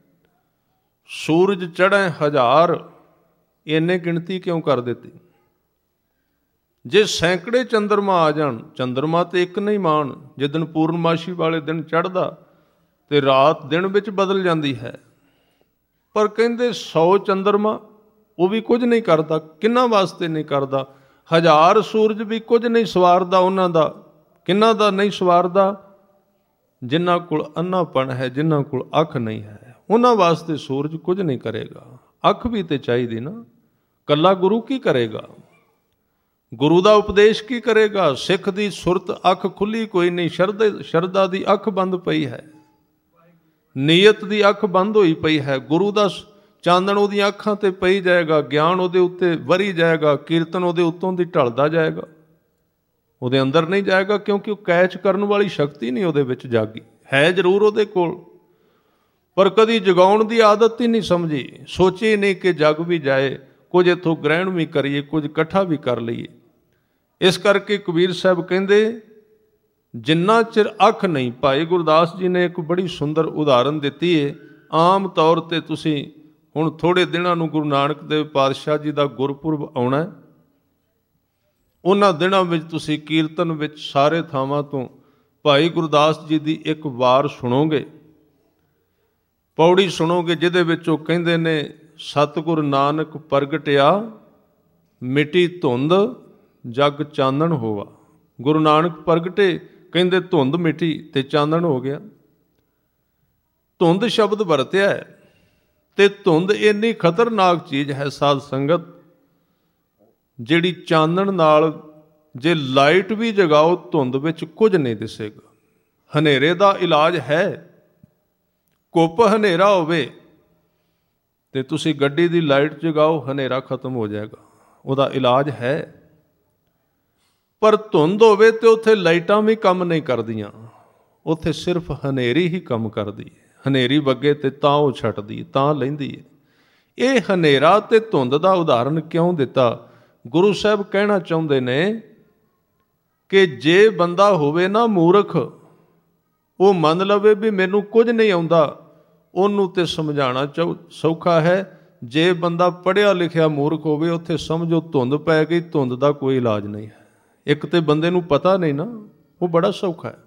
ਸੂਰਜ ਚੜ੍ਹੈ 1000। ਇੰਨੇ ਗਿਣਤੀ ਕਿਉਂ ਕਰ ਦਿੱਤੀ? ਜੇ ਸੈਂਕੜੇ ਚੰਦਰਮਾ ਆ ਜਾਣ, ਚੰਦਰਮਾ ਤੇ ਇੱਕ ਨਹੀਂ ਮਾਣ। ਜਿੱਦਣ ਪੂਰਨਮਾਸ਼ੀ ਵਾਲੇ ਦਿਨ ਚੜ੍ਹਦਾ ਤੇ ਰਾਤ ਦਿਨ ਵਿੱਚ ਬਦਲ ਜਾਂਦੀ ਹੈ, ਪਰ ਕਹਿੰਦੇ 100 ਚੰਦਰਮਾ ਉਹ ਵੀ ਕੁਝ ਨਹੀਂ ਕਰਦਾ। ਕਿਹਨਾਂ ਵਾਸਤੇ ਨਹੀਂ ਕਰਦਾ? 1000 ਸੂਰਜ ਵੀ ਕੁਝ ਨਹੀਂ ਸਵਾਰਦਾ ਉਹਨਾਂ ਦਾ। ਕਿਹਨਾਂ ਦਾ ਨਹੀਂ ਸਵਾਰਦਾ? ਜਿਨ੍ਹਾਂ ਕੋਲ ਅੰਨਾਪਣ ਹੈ, ਜਿਨ੍ਹਾਂ ਕੋਲ ਅੱਖ ਨਹੀਂ ਹੈ, ਉਹਨਾਂ ਵਾਸਤੇ ਸੂਰਜ ਕੁਝ ਨਹੀਂ ਕਰੇਗਾ। ਅੱਖ ਵੀ ਤੇ ਚਾਹੀਦੀ ਨਾ। ਕੱਲਾ ਗੁਰੂ ਕੀ ਕਰੇਗਾ? ਗੁਰੂ ਦਾ ਉਪਦੇਸ਼ ਕੀ ਕਰੇਗਾ? ਸਿੱਖ ਦੀ ਸੁਰਤ ਅੱਖ ਖੁੱਲੀ ਕੋਈ ਨਹੀਂ। ਸ਼ਰਧਾ ਦੀ ਅੱਖ ਬੰਦ ਪਈ ਹੈ, ਨੀਅਤ ਦੀ ਅੱਖ ਬੰਦ ਹੋਈ ਪਈ ਹੈ। ਗੁਰੂ ਦਾ ਚਾਨਣ ਉਹਦੀਆਂ ਅੱਖਾਂ ਤੇ ਪਈ ਜਾਏਗਾ, ਗਿਆਨ ਉਹਦੇ ਉੱਤੇ ਵਰੀ ਜਾਏਗਾ, ਕੀਰਤਨ ਉਹਦੇ ਉੱਤੋਂ ਦੀ ਢਲਦਾ ਜਾਏਗਾ, ਉਹਦੇ ਅੰਦਰ ਨਹੀਂ ਜਾਏਗਾ, ਕਿਉਂਕਿ ਉਹ ਕੈਚ ਕਰਨ ਵਾਲੀ ਸ਼ਕਤੀ ਨਹੀਂ ਉਹਦੇ ਵਿੱਚ ਜਾਗੀ। ਹੈ ਜ਼ਰੂਰ ਉਹਦੇ ਕੋਲ, ਪਰ ਕਦੀ ਜਗਾਉਣ ਦੀ ਆਦਤ ਹੀ ਨਹੀਂ ਸਮਝੀ। ਸੋਚੇ ਨਹੀਂ ਕਿ ਜਗ ਵੀ ਜਾਏ, ਕੁਝ ਇੱਥੋਂ ਗ੍ਰਹਿਣ ਵੀ ਕਰੀਏ, ਕੁਝ ਇਕੱਠਾ ਵੀ ਕਰ ਲਈਏ। ਇਸ ਕਰਕੇ ਕਬੀਰ ਸਾਹਿਬ ਕਹਿੰਦੇ, ਜਿੰਨਾ ਚਿਰ ਅੱਖ ਨਹੀਂ। ਭਾਈ ਗੁਰਦਾਸ ਜੀ ਨੇ ਇੱਕ ਬੜੀ ਸੁੰਦਰ ਉਦਾਹਰਨ ਦਿੱਤੀ ਹੈ। ਆਮ ਤੌਰ 'ਤੇ ਤੁਸੀਂ ਹੁਣ ਥੋੜ੍ਹੇ ਦਿਨਾਂ ਨੂੰ ਗੁਰੂ ਨਾਨਕ ਦੇਵ ਪਾਤਸ਼ਾਹ ਜੀ ਦਾ ਗੁਰਪੁਰਬ ਆਉਣਾ। ਉਹਨਾਂ ਦਿਨਾਂ ਵਿੱਚ ਤੁਸੀਂ ਕੀਰਤਨ ਵਿੱਚ ਸਾਰੇ ਥਾਵਾਂ ਤੋਂ ਭਾਈ ਗੁਰਦਾਸ ਜੀ ਦੀ ਇੱਕ ਵਾਰ ਸੁਣੋਗੇ, ਪੌੜੀ ਸੁਣੋਗੇ, ਜਿਹਦੇ ਵਿੱਚ ਉਹ ਕਹਿੰਦੇ ਨੇ, ਸਤਿਗੁਰ ਨਾਨਕ ਪ੍ਰਗਟਿਆ ਮਿਟੀ ਧੁੰਦ ਜਗ ਚਾਨਣ ਹੋਵਾ। ਗੁਰੂ ਨਾਨਕ ਪ੍ਰਗਟੇ, ਕਹਿੰਦੇ ਧੁੰਦ ਮਿਟੀ ਤੇ ਚਾਨਣ ਹੋ ਗਿਆ। ਧੁੰਦ ਸ਼ਬਦ ਵਰਤਿਆ ਹੈ, ਤੇ ਧੁੰਦ ਇੰਨੀ ਖਤਰਨਾਕ ਚੀਜ਼ ਹੈ ਸਾਧ ਸੰਗਤ, ਜਿਹੜੀ ਚਾਨਣ ਨਾਲ ਜੇ ਲਾਈਟ ਵੀ ਜਗਾਓ ਧੁੰਦ ਵਿੱਚ ਕੁਝ ਨਹੀਂ ਦਿਸੇਗਾ। ਹਨੇਰੇ ਦਾ ਇਲਾਜ ਹੈ। ਕੁੱਪ ਹਨੇਰਾ ਹੋਵੇ ਤੇ ਤੁਸੀਂ ਗੱਡੀ ਦੀ ਲਾਈਟ ਜਗਾਓ, ਹਨੇਰਾ ਖਤਮ ਹੋ ਜਾਏਗਾ, ਉਹਦਾ ਇਲਾਜ ਹੈ। ਪਰ ਧੁੰਦ ਹੋਵੇ ਤੇ ਉੱਥੇ ਲਾਈਟਾਂ ਵੀ ਕੰਮ ਨਹੀਂ ਕਰਦੀਆਂ, ਉੱਥੇ ਸਿਰਫ ਹਨੇਰੀ ਹੀ ਕੰਮ ਕਰਦੀ ਹੈ। ਹਨੇਰੀ ਵੱਗੇ ਤੇ ਤਾਂ ਉਹ ਛੱਡਦੀ, ਤਾਂ ਲੈਂਦੀ ਹੈ। ਇਹ ਹਨੇਰਾ ਤੇ ਧੁੰਦ ਦਾ ਉਦਾਹਰਨ ਕਿਉਂ ਦਿੱਤਾ? ਗੁਰੂ ਸਾਹਿਬ ਕਹਿਣਾ ਚਾਹੁੰਦੇ ਨੇ ਕਿ ਜੇ ਬੰਦਾ ਹੋਵੇ ਨਾ ਮੂਰਖ, ਉਹ ਮੰਨ ਲਵੇ ਵੀ ਮੈਨੂੰ ਕੁਝ ਨਹੀਂ ਆਉਂਦਾ, ਉਹਨੂੰ ਤੇ ਸਮਝਾਉਣਾ ਸੌਖਾ ਹੈ। ਜੇ ਬੰਦਾ ਪੜ੍ਹਿਆ ਲਿਖਿਆ ਮੂਰਖ ਹੋਵੇ, ਉੱਥੇ ਸਮਝੋ ਧੁੰਦ ਪੈ ਗਈ, ਧੁੰਦ ਦਾ ਕੋਈ ਇਲਾਜ ਨਹੀਂ ਹੈ। ਇੱਕ ਤੇ ਬੰਦੇ ਨੂੰ ਪਤਾ ਨਹੀਂ ਨਾ, ਉਹ ਬੜਾ ਸੌਖਾ ਹੈ।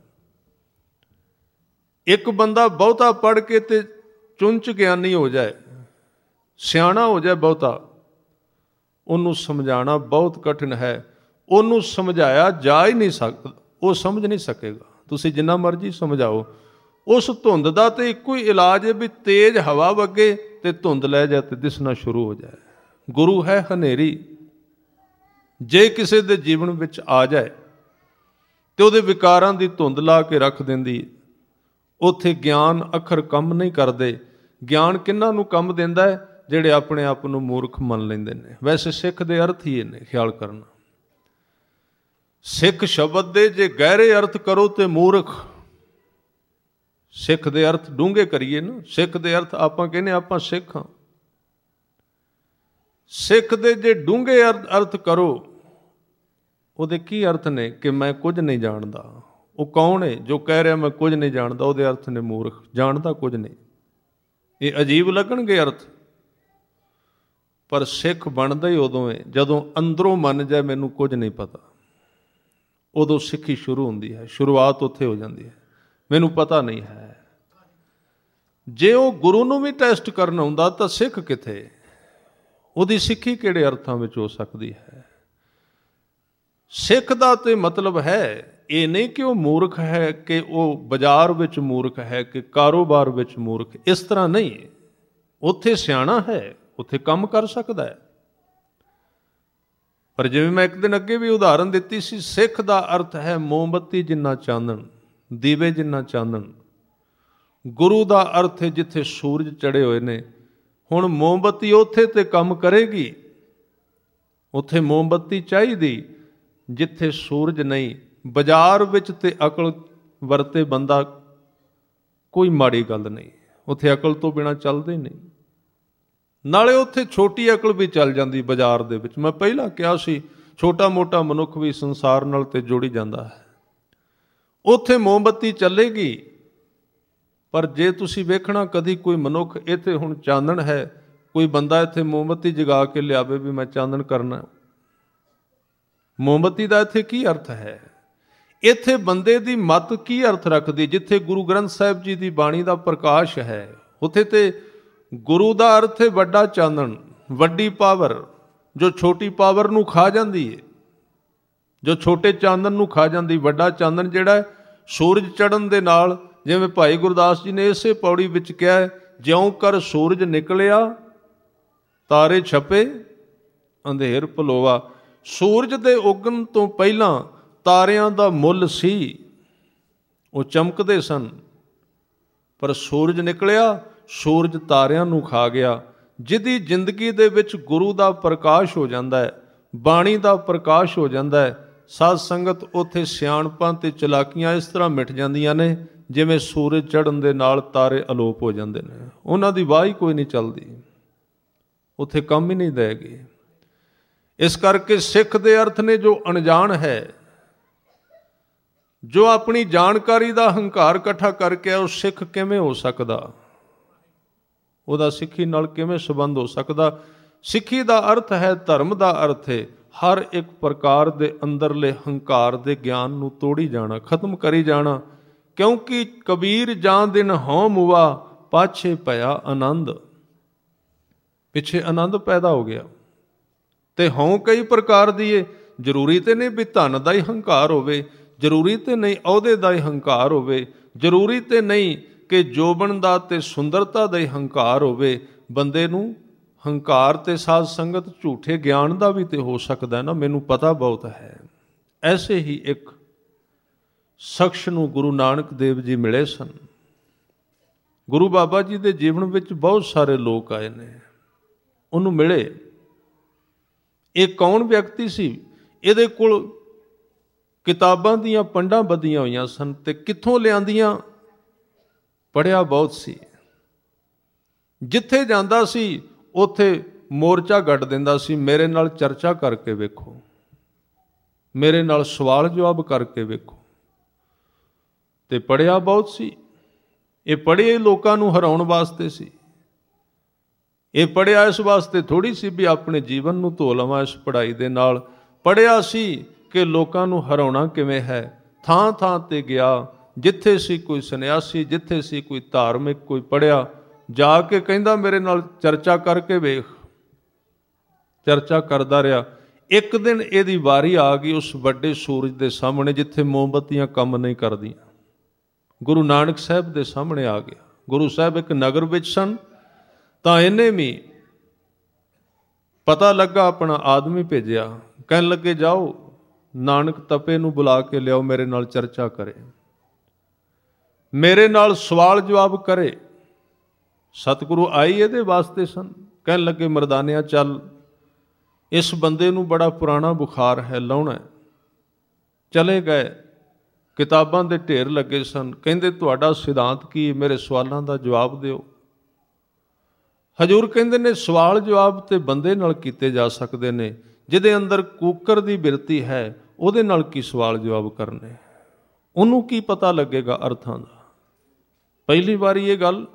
ਇੱਕ ਬੰਦਾ ਬਹੁਤਾ ਪੜ੍ਹ ਕੇ ਤੇ ਚੁੰਚ ਗਿਆਨੀ ਹੋ ਜਾਏ, ਸਿਆਣਾ ਹੋ ਜਾਏ ਬਹੁਤਾ, ਉਹਨੂੰ ਸਮਝਾਉਣਾ ਬਹੁਤ ਕਠਿਨ ਹੈ। ਉਹਨੂੰ ਸਮਝਾਇਆ ਜਾ ਹੀ ਨਹੀਂ ਸਕਦਾ, ਉਹ ਸਮਝ ਨਹੀਂ ਸਕੇਗਾ। ਤੁਸੀਂ ਜਿੰਨਾ ਮਰਜ਼ੀ ਸਮਝਾਓ, ਉਸ ਧੁੰਦ ਦਾ ਤੇ ਇੱਕੋ ਹੀ ਇਲਾਜ ਹੈ ਵੀ ਤੇਜ਼ ਹਵਾ ਵਗੇ ਤੇ ਧੁੰਦ ਲੈ ਜਾਏ ਤੇ ਦਿਸਣਾ ਸ਼ੁਰੂ ਹੋ ਜਾਏ। ਗੁਰੂ ਹੈ ਹਨੇਰੀ, ਜੇ ਕਿਸੇ ਦੇ ਜੀਵਨ ਵਿੱਚ ਆ ਜਾਏ ਤੇ ਉਹਦੇ ਵਿਕਾਰਾਂ ਦੀ ਧੁੰਦ ਲਾ ਕੇ ਰੱਖ ਦਿੰਦੀ। ਉੱਥੇ ਗਿਆਨ ਅੱਖਰ ਕੰਮ ਨਹੀਂ ਕਰਦੇ। ਗਿਆਨ ਕਿਹਨਾਂ ਨੂੰ ਕੰਮ ਦਿੰਦਾ ਹੈ? ਜਿਹੜੇ ਆਪਣੇ ਆਪ ਨੂੰ ਮੂਰਖ ਮੰਨ ਲੈਂਦੇ ਨੇ। ਵੈਸੇ ਸਿੱਖ ਦੇ ਅਰਥ ਹੀ ਇਹ ਨੇ, ਖਿਆਲ ਕਰਨਾ। ਸਿੱਖ ਸ਼ਬਦ ਦੇ ਜੇ ਗਹਿਰੇ ਅਰਥ ਕਰੋ ਤੇ ਮੂਰਖ। ਸਿੱਖ ਦੇ ਅਰਥ ਡੂੰਘੇ ਕਰੀਏ ਨਾ, ਸਿੱਖ ਦੇ ਅਰਥ ਆਪਾਂ ਕਹਿੰਦੇ ਆਪਾਂ ਸਿੱਖ ਹਾਂ। ਸਿੱਖ ਦੇ ਜੇ ਡੂੰਘੇ ਅਰਥ ਕਰੋ, ਉਹਦੇ ਕੀ ਅਰਥ ਨੇ? ਕਿ ਮੈਂ ਕੁਝ ਨਹੀਂ ਜਾਣਦਾ। ਉਹ ਕੌਣ ਹੈ ਜੋ ਕਹਿ ਰਿਹਾ ਮੈਂ ਕੁਝ ਨਹੀਂ ਜਾਣਦਾ? ਉਹਦੇ ਅਰਥ ਨੇ ਮੂਰਖ, ਜਾਣਦਾ ਕੁਝ ਨਹੀਂ। ਇਹ ਅਜੀਬ ਲੱਗਣਗੇ ਅਰਥ, ਪਰ ਸਿੱਖ ਬਣਦਾ ਹੀ ਉਦੋਂ ਹੈ ਜਦੋਂ ਅੰਦਰੋਂ ਮੰਨ ਜਾਏ ਮੈਨੂੰ ਕੁਝ ਨਹੀਂ ਪਤਾ। ਉਦੋਂ ਸਿੱਖੀ ਸ਼ੁਰੂ ਹੁੰਦੀ ਹੈ, ਸ਼ੁਰੂਆਤ ਉੱਥੇ ਹੋ ਜਾਂਦੀ ਹੈ, ਮੈਨੂੰ ਪਤਾ ਨਹੀਂ ਹੈ। ਜੇ ਉਹ ਗੁਰੂ ਨੂੰ ਵੀ ਟੈਸਟ ਕਰਨ ਆਉਂਦਾ ਤਾਂ ਸਿੱਖ ਕਿੱਥੇ? ਉਹਦੀ ਸਿੱਖੀ ਕਿਹੜੇ ਅਰਥਾਂ ਵਿੱਚ ਹੋ ਸਕਦੀ ਹੈ? ਸਿੱਖ ਦਾ ਤੇ ਮਤਲਬ ਹੈ ਇਹ ਨਹੀਂ ਕਿ ਉਹ ਮੂਰਖ ਹੈ, ਕਿ ਉਹ ਬਾਜ਼ਾਰ ਵਿੱਚ ਮੂਰਖ ਹੈ, ਕਿ ਕਾਰੋਬਾਰ ਵਿੱਚ ਮੂਰਖ। ਇਸ ਤਰ੍ਹਾਂ ਨਹੀਂ। ਉੱਥੇ ਸਿਆਣਾ ਹੈ, ਉੱਥੇ ਕੰਮ ਕਰ ਸਕਦਾ ਹੈ। ਪਰ ਜਿਵੇਂ ਮੈਂ ਇੱਕ ਦਿਨ ਅੱਗੇ ਵੀ ਉਦਾਹਰਨ ਦਿੱਤੀ ਸੀ, ਸਿੱਖ ਦਾ ਅਰਥ ਹੈ ਮੋਮਬੱਤੀ ਜਿੰਨਾ ਚਾਨਣ, ਦੀਵੇ ਜਿੰਨਾ ਚਾਨਣ। ਗੁਰੂ ਦਾ ਅਰਥ ਹੈ ਜਿੱਥੇ ਸੂਰਜ ਚੜੇ ਹੋਏ ਨੇ। ਹੁਣ ਮੋਮਬੱਤੀ ਉੱਥੇ ਤੇ ਕੰਮ ਕਰੇਗੀ, ਉੱਥੇ ਮੋਮਬੱਤੀ ਚਾਹੀਦੀ ਜਿੱਥੇ ਸੂਰਜ ਨਹੀਂ। ਬਾਜ਼ਾਰ ਵਿੱਚ ਤੇ ਅਕਲ ਵਰਤੇ ਬੰਦਾ ਕੋਈ ਮਾੜੀ ਗੱਲ ਨਹੀਂ, ਉੱਥੇ ਅਕਲ ਤੋਂ ਬਿਨਾਂ ਚੱਲਦੇ ਨਹੀਂ। ਨਾਲੇ ਉੱਥੇ ਛੋਟੀ ਅਕਲ ਵੀ ਚੱਲ ਜਾਂਦੀ ਬਾਜ਼ਾਰ ਦੇ ਵਿੱਚ। ਮੈਂ ਪਹਿਲਾਂ ਕਿਹਾ ਸੀ ਛੋਟਾ ਮੋਟਾ ਮਨੁੱਖ ਵੀ ਸੰਸਾਰ ਨਾਲ ਤੇ ਜੁੜੀ ਜਾਂਦਾ ਹੈ। ਉੱਥੇ ਮੋਮਬੱਤੀ ਚੱਲੇਗੀ। ਪਰ ਜੇ ਤੁਸੀਂ ਵੇਖਣਾ ਕਦੀ ਕੋਈ ਮਨੁੱਖ, ਇੱਥੇ ਹੁਣ ਚਾਨਣ ਹੈ, ਕੋਈ ਬੰਦਾ ਇੱਥੇ ਮੋਮਬੱਤੀ ਜਗਾ ਕੇ ਲਿਆਵੇ ਵੀ ਮੈਂ ਚਾਨਣ ਕਰਨਾ, ਮੋਮਬੱਤੀ ਦਾ ਇੱਥੇ ਕੀ ਅਰਥ ਹੈ? ਇੱਥੇ ਬੰਦੇ ਦੀ ਮੱਤ ਕੀ ਅਰਥ ਰੱਖਦੀ? ਜਿੱਥੇ ਗੁਰੂ ਗ੍ਰੰਥ ਸਾਹਿਬ ਜੀ ਦੀ ਬਾਣੀ ਦਾ ਪ੍ਰਕਾਸ਼ ਹੈ, ਉੱਥੇ ਤੇ ਗੁਰੂ ਦਾ ਅਰਥ ਹੈ ਵੱਡਾ ਚਾਨਣ, ਵੱਡੀ ਪਾਵਰ, ਜੋ ਛੋਟੀ ਪਾਵਰ ਨੂੰ ਖਾ ਜਾਂਦੀ ਹੈ, ਜੋ ਛੋਟੇ ਚਾਨਣ ਨੂੰ ਖਾ ਜਾਂਦੀ। ਵੱਡਾ ਚਾਨਣ ਜਿਹੜਾ ਹੈ ਸੂਰਜ ਚੜ੍ਹਨ ਦੇ ਨਾਲ, ਜਿਵੇਂ ਭਾਈ ਗੁਰਦਾਸ ਜੀ ਨੇ ਇਸੇ ਪੌੜੀ ਵਿੱਚ ਕਿਹਾ, ਜਿਉਂ ਕਰ ਸੂਰਜ ਨਿਕਲਿਆ ਤਾਰੇ ਛਪੇ ਅੰਧੇਰ ਭਲੋਵਾ। ਸੂਰਜ ਦੇ ਉਗਣ ਤੋਂ ਪਹਿਲਾਂ ਤਾਰਿਆਂ ਦਾ ਮੁੱਲ ਸੀ, ਉਹ ਚਮਕਦੇ ਸਨ। ਪਰ ਸੂਰਜ ਨਿਕਲਿਆ, ਸੂਰਜ ਤਾਰਿਆਂ ਨੂੰ ਖਾ ਗਿਆ। ਜਿਹਦੀ ਜ਼ਿੰਦਗੀ ਦੇ ਵਿੱਚ ਗੁਰੂ ਦਾ ਪ੍ਰਕਾਸ਼ ਹੋ ਜਾਂਦਾ ਹੈ, ਬਾਣੀ ਦਾ ਪ੍ਰਕਾਸ਼ ਹੋ ਜਾਂਦਾ ਹੈ, ਸਾਧ ਸੰਗਤ ਉੱਥੇ ਸਿਆਣਪਾਂ ਤੇ ਚਲਾਕੀਆਂ ਇਸ ਤਰ੍ਹਾਂ ਮਿਟ ਜਾਂਦੀਆਂ ਨੇ ਜਿਵੇਂ ਸੂਰਜ ਚੜ੍ਹਨ ਦੇ ਨਾਲ ਤਾਰੇ ਅਲੋਪ ਹੋ ਜਾਂਦੇ ਨੇ। ਉਹਨਾਂ ਦੀ ਵਾਹ ਹੀ ਕੋਈ ਨਹੀਂ ਚੱਲਦੀ, ਉੱਥੇ ਕੰਮ ਹੀ ਨਹੀਂ ਦੇਗੀ। ਇਸ ਕਰਕੇ ਸਿੱਖ ਦੇ ਅਰਥ ਨੇ ਜੋ ਅਣਜਾਣ ਹੈ, ਜੋ ਆਪਣੀ ਜਾਣਕਾਰੀ ਦਾ ਹੰਕਾਰ ਇਕੱਠਾ ਕਰਕੇ ਉਹ ਸਿੱਖ ਕਿਵੇਂ ਹੋ ਸਕਦਾ? ਉਹਦਾ ਸਿੱਖੀ ਨਾਲ ਕਿਵੇਂ ਸੰਬੰਧ ਹੋ ਸਕਦਾ? ਸਿੱਖੀ ਦਾ ਅਰਥ ਹੈ, ਧਰਮ ਦਾ ਅਰਥ ਹੈ ਹਰ ਇੱਕ ਪ੍ਰਕਾਰ ਦੇ ਅੰਦਰਲੇ ਹੰਕਾਰ ਦੇ ਗਿਆਨ ਨੂੰ ਤੋੜੀ ਜਾਣਾ, ਖਤਮ ਕਰੀ ਜਾਣਾ। ਕਿਉਂਕਿ ਕਬੀਰ ਜਾਂ ਦਿਨ ਹਉ ਮੁਆ ਪਾਛੇ ਭਇਆ ਆਨੰਦ। ਪਿੱਛੇ ਆਨੰਦ ਪੈਦਾ ਹੋ ਗਿਆ। ਤੇ ਹਉ ਕਈ ਪ੍ਰਕਾਰ ਦੀ ਏ। ਜ਼ਰੂਰੀ ਤੇ ਨਹੀਂ ਵੀ ਧਨ ਦਾ ਹੀ ਹੰਕਾਰ ਹੋਵੇ, ਜ਼ਰੂਰੀ ਤੇ ਨਹੀਂ ਅਹੁਦੇ ਦਾ ਹੀ ਹੰਕਾਰ ਹੋਵੇ, ਜ਼ਰੂਰੀ ਤੇ ਨਹੀਂ ਕਿ ਜੋਬਨ ਦਾ ਤੇ ਸੁੰਦਰਤਾ ਦਾ ਹੀ ਹੰਕਾਰ ਹੋਵੇ। ਬੰਦੇ ਨੂੰ ਹੰਕਾਰ ਤੇ ਸਾਧ ਸੰਗਤ ਝੂਠੇ ਗਿਆਨ ਦਾ ਵੀ ਤੇ ਹੋ ਸਕਦਾ ਨਾ, ਮੈਨੂੰ ਪਤਾ ਬਹੁਤ ਹੈ। ਐਸੇ ਹੀ ਇੱਕ ਸ਼ਖਸ ਨੂੰ ਗੁਰੂ ਨਾਨਕ ਦੇਵ ਜੀ ਮਿਲੇ ਸਨ। ਗੁਰੂ ਬਾਬਾ ਜੀ ਦੇ ਜੀਵਨ ਵਿੱਚ ਬਹੁਤ ਸਾਰੇ ਲੋਕ ਆਏ ਨੇ, ਉਹਨੂੰ ਮਿਲੇ। ਇਹ ਕੌਣ ਵਿਅਕਤੀ ਸੀ? ਇਹਦੇ ਕੋਲ ਕਿਤਾਬਾਂ ਦੀਆਂ ਪੰਡਾਂ ਬੱਧੀਆਂ ਹੋਈਆਂ ਸਨ, ਤੇ ਕਿੱਥੋਂ ਲਿਆਂਦੀਆਂ? ਪੜ੍ਹਿਆ ਬਹੁਤ ਸੀ। ਜਿੱਥੇ ਜਾਂਦਾ ਸੀ ਉੱਥੇ ਮੋਰਚਾ ਗੱਡ ਦਿੰਦਾ ਸੀ, ਮੇਰੇ ਨਾਲ ਚਰਚਾ ਕਰਕੇ ਵੇਖੋ, ਮੇਰੇ ਨਾਲ ਸਵਾਲ ਜਵਾਬ ਕਰਕੇ ਵੇਖੋ। ਤੇ ਪੜ੍ਹਿਆ ਬਹੁਤ ਸੀ। ਇਹ ਪੜ੍ਹੇ ਲੋਕਾਂ ਨੂੰ ਹਰਾਉਣ ਵਾਸਤੇ ਸੀ। ਇਹ ਪੜ੍ਹਿਆ ਇਸ ਵਾਸਤੇ ਥੋੜ੍ਹੀ ਸੀ ਵੀ ਆਪਣੇ ਜੀਵਨ ਨੂੰ ਧੋ ਲਵਾਂ ਇਸ ਪੜ੍ਹਾਈ ਦੇ ਨਾਲ। ਪੜ੍ਹਿਆ ਸੀ ਕਿ ਲੋਕਾਂ ਨੂੰ ਹਰਾਉਣਾ ਕਿਵੇਂ ਹੈ। ਥਾਂ ਥਾਂ ਤੇ ਗਿਆ, ਜਿੱਥੇ ਸੀ ਕੋਈ ਸੰਨਿਆਸੀ, ਜਿੱਥੇ ਸੀ ਕੋਈ ਧਾਰਮਿਕ, ਕੋਈ ਪੜ੍ਹਿਆ, ਜਾ ਕੇ ਕਹਿੰਦਾ ਮੇਰੇ ਨਾਲ ਚਰਚਾ ਕਰਕੇ ਵੇਖ। ਚਰਚਾ ਕਰਦਾ ਰਿਹਾ। ਇੱਕ ਦਿਨ ਇਹਦੀ ਵਾਰੀ ਆ ਗਈ ਉਸ ਵੱਡੇ ਸੂਰਜ ਦੇ ਸਾਹਮਣੇ ਜਿੱਥੇ ਮੋਮਬੱਤੀਆਂ ਕੰਮ ਨਹੀਂ ਕਰਦੀਆਂ। ਗੁਰੂ ਨਾਨਕ ਸਾਹਿਬ ਦੇ ਸਾਹਮਣੇ ਆ ਗਿਆ। ਗੁਰੂ ਸਾਹਿਬ ਇੱਕ ਨਗਰ ਵਿੱਚ ਸਨ, ਤਾਂ ਇਹਨੇ ਵੀ ਪਤਾ ਲੱਗਾ, ਆਪਣਾ ਆਦਮੀ ਭੇਜਿਆ, ਕਹਿਣ ਲੱਗੇ ਜਾਓ ਨਾਨਕ ਤਪੇ ਨੂੰ ਬੁਲਾ ਕੇ ਲਿਆਓ, ਮੇਰੇ ਨਾਲ ਚਰਚਾ ਕਰੇ, ਮੇਰੇ ਨਾਲ ਸਵਾਲ ਜਵਾਬ ਕਰੇ। ਸਤਿਗੁਰੂ ਆਈ ਇਹਦੇ ਵਾਸਤੇ ਸਨ। ਕਹਿਣ ਲੱਗੇ ਮਰਦਾਨਿਆਂ ਚੱਲ, ਇਸ ਬੰਦੇ ਨੂੰ ਬੜਾ ਪੁਰਾਣਾ ਬੁਖਾਰ ਹੈ, ਲਾਉਣਾ। ਚਲੇ ਗਏ, ਕਿਤਾਬਾਂ ਦੇ ਢੇਰ ਲੱਗੇ ਸਨ। ਕਹਿੰਦੇ ਤੁਹਾਡਾ ਸਿਧਾਂਤ ਕੀ, ਮੇਰੇ ਸਵਾਲਾਂ ਦਾ ਜਵਾਬ ਦਿਓ। ਹਜ਼ੂਰ ਕਹਿੰਦੇ ਨੇ ਸਵਾਲ ਜਵਾਬ ਤੇ ਬੰਦੇ ਨਾਲ ਕੀਤੇ ਜਾ ਸਕਦੇ ਨੇ, ਜਿਹਦੇ ਅੰਦਰ ਕੂਕਰ ਦੀ ਬਿਰਤੀ ਹੈ ਉਹਦੇ ਨਾਲ ਕੀ ਸਵਾਲ ਜਵਾਬ ਕਰਨੇ, ਉਹਨੂੰ ਕੀ ਪਤਾ ਲੱਗੇਗਾ ਅਰਥਾਂ ਦਾ। ਪਹਿਲੀ ਵਾਰੀ ਇਹ ਗੱਲ,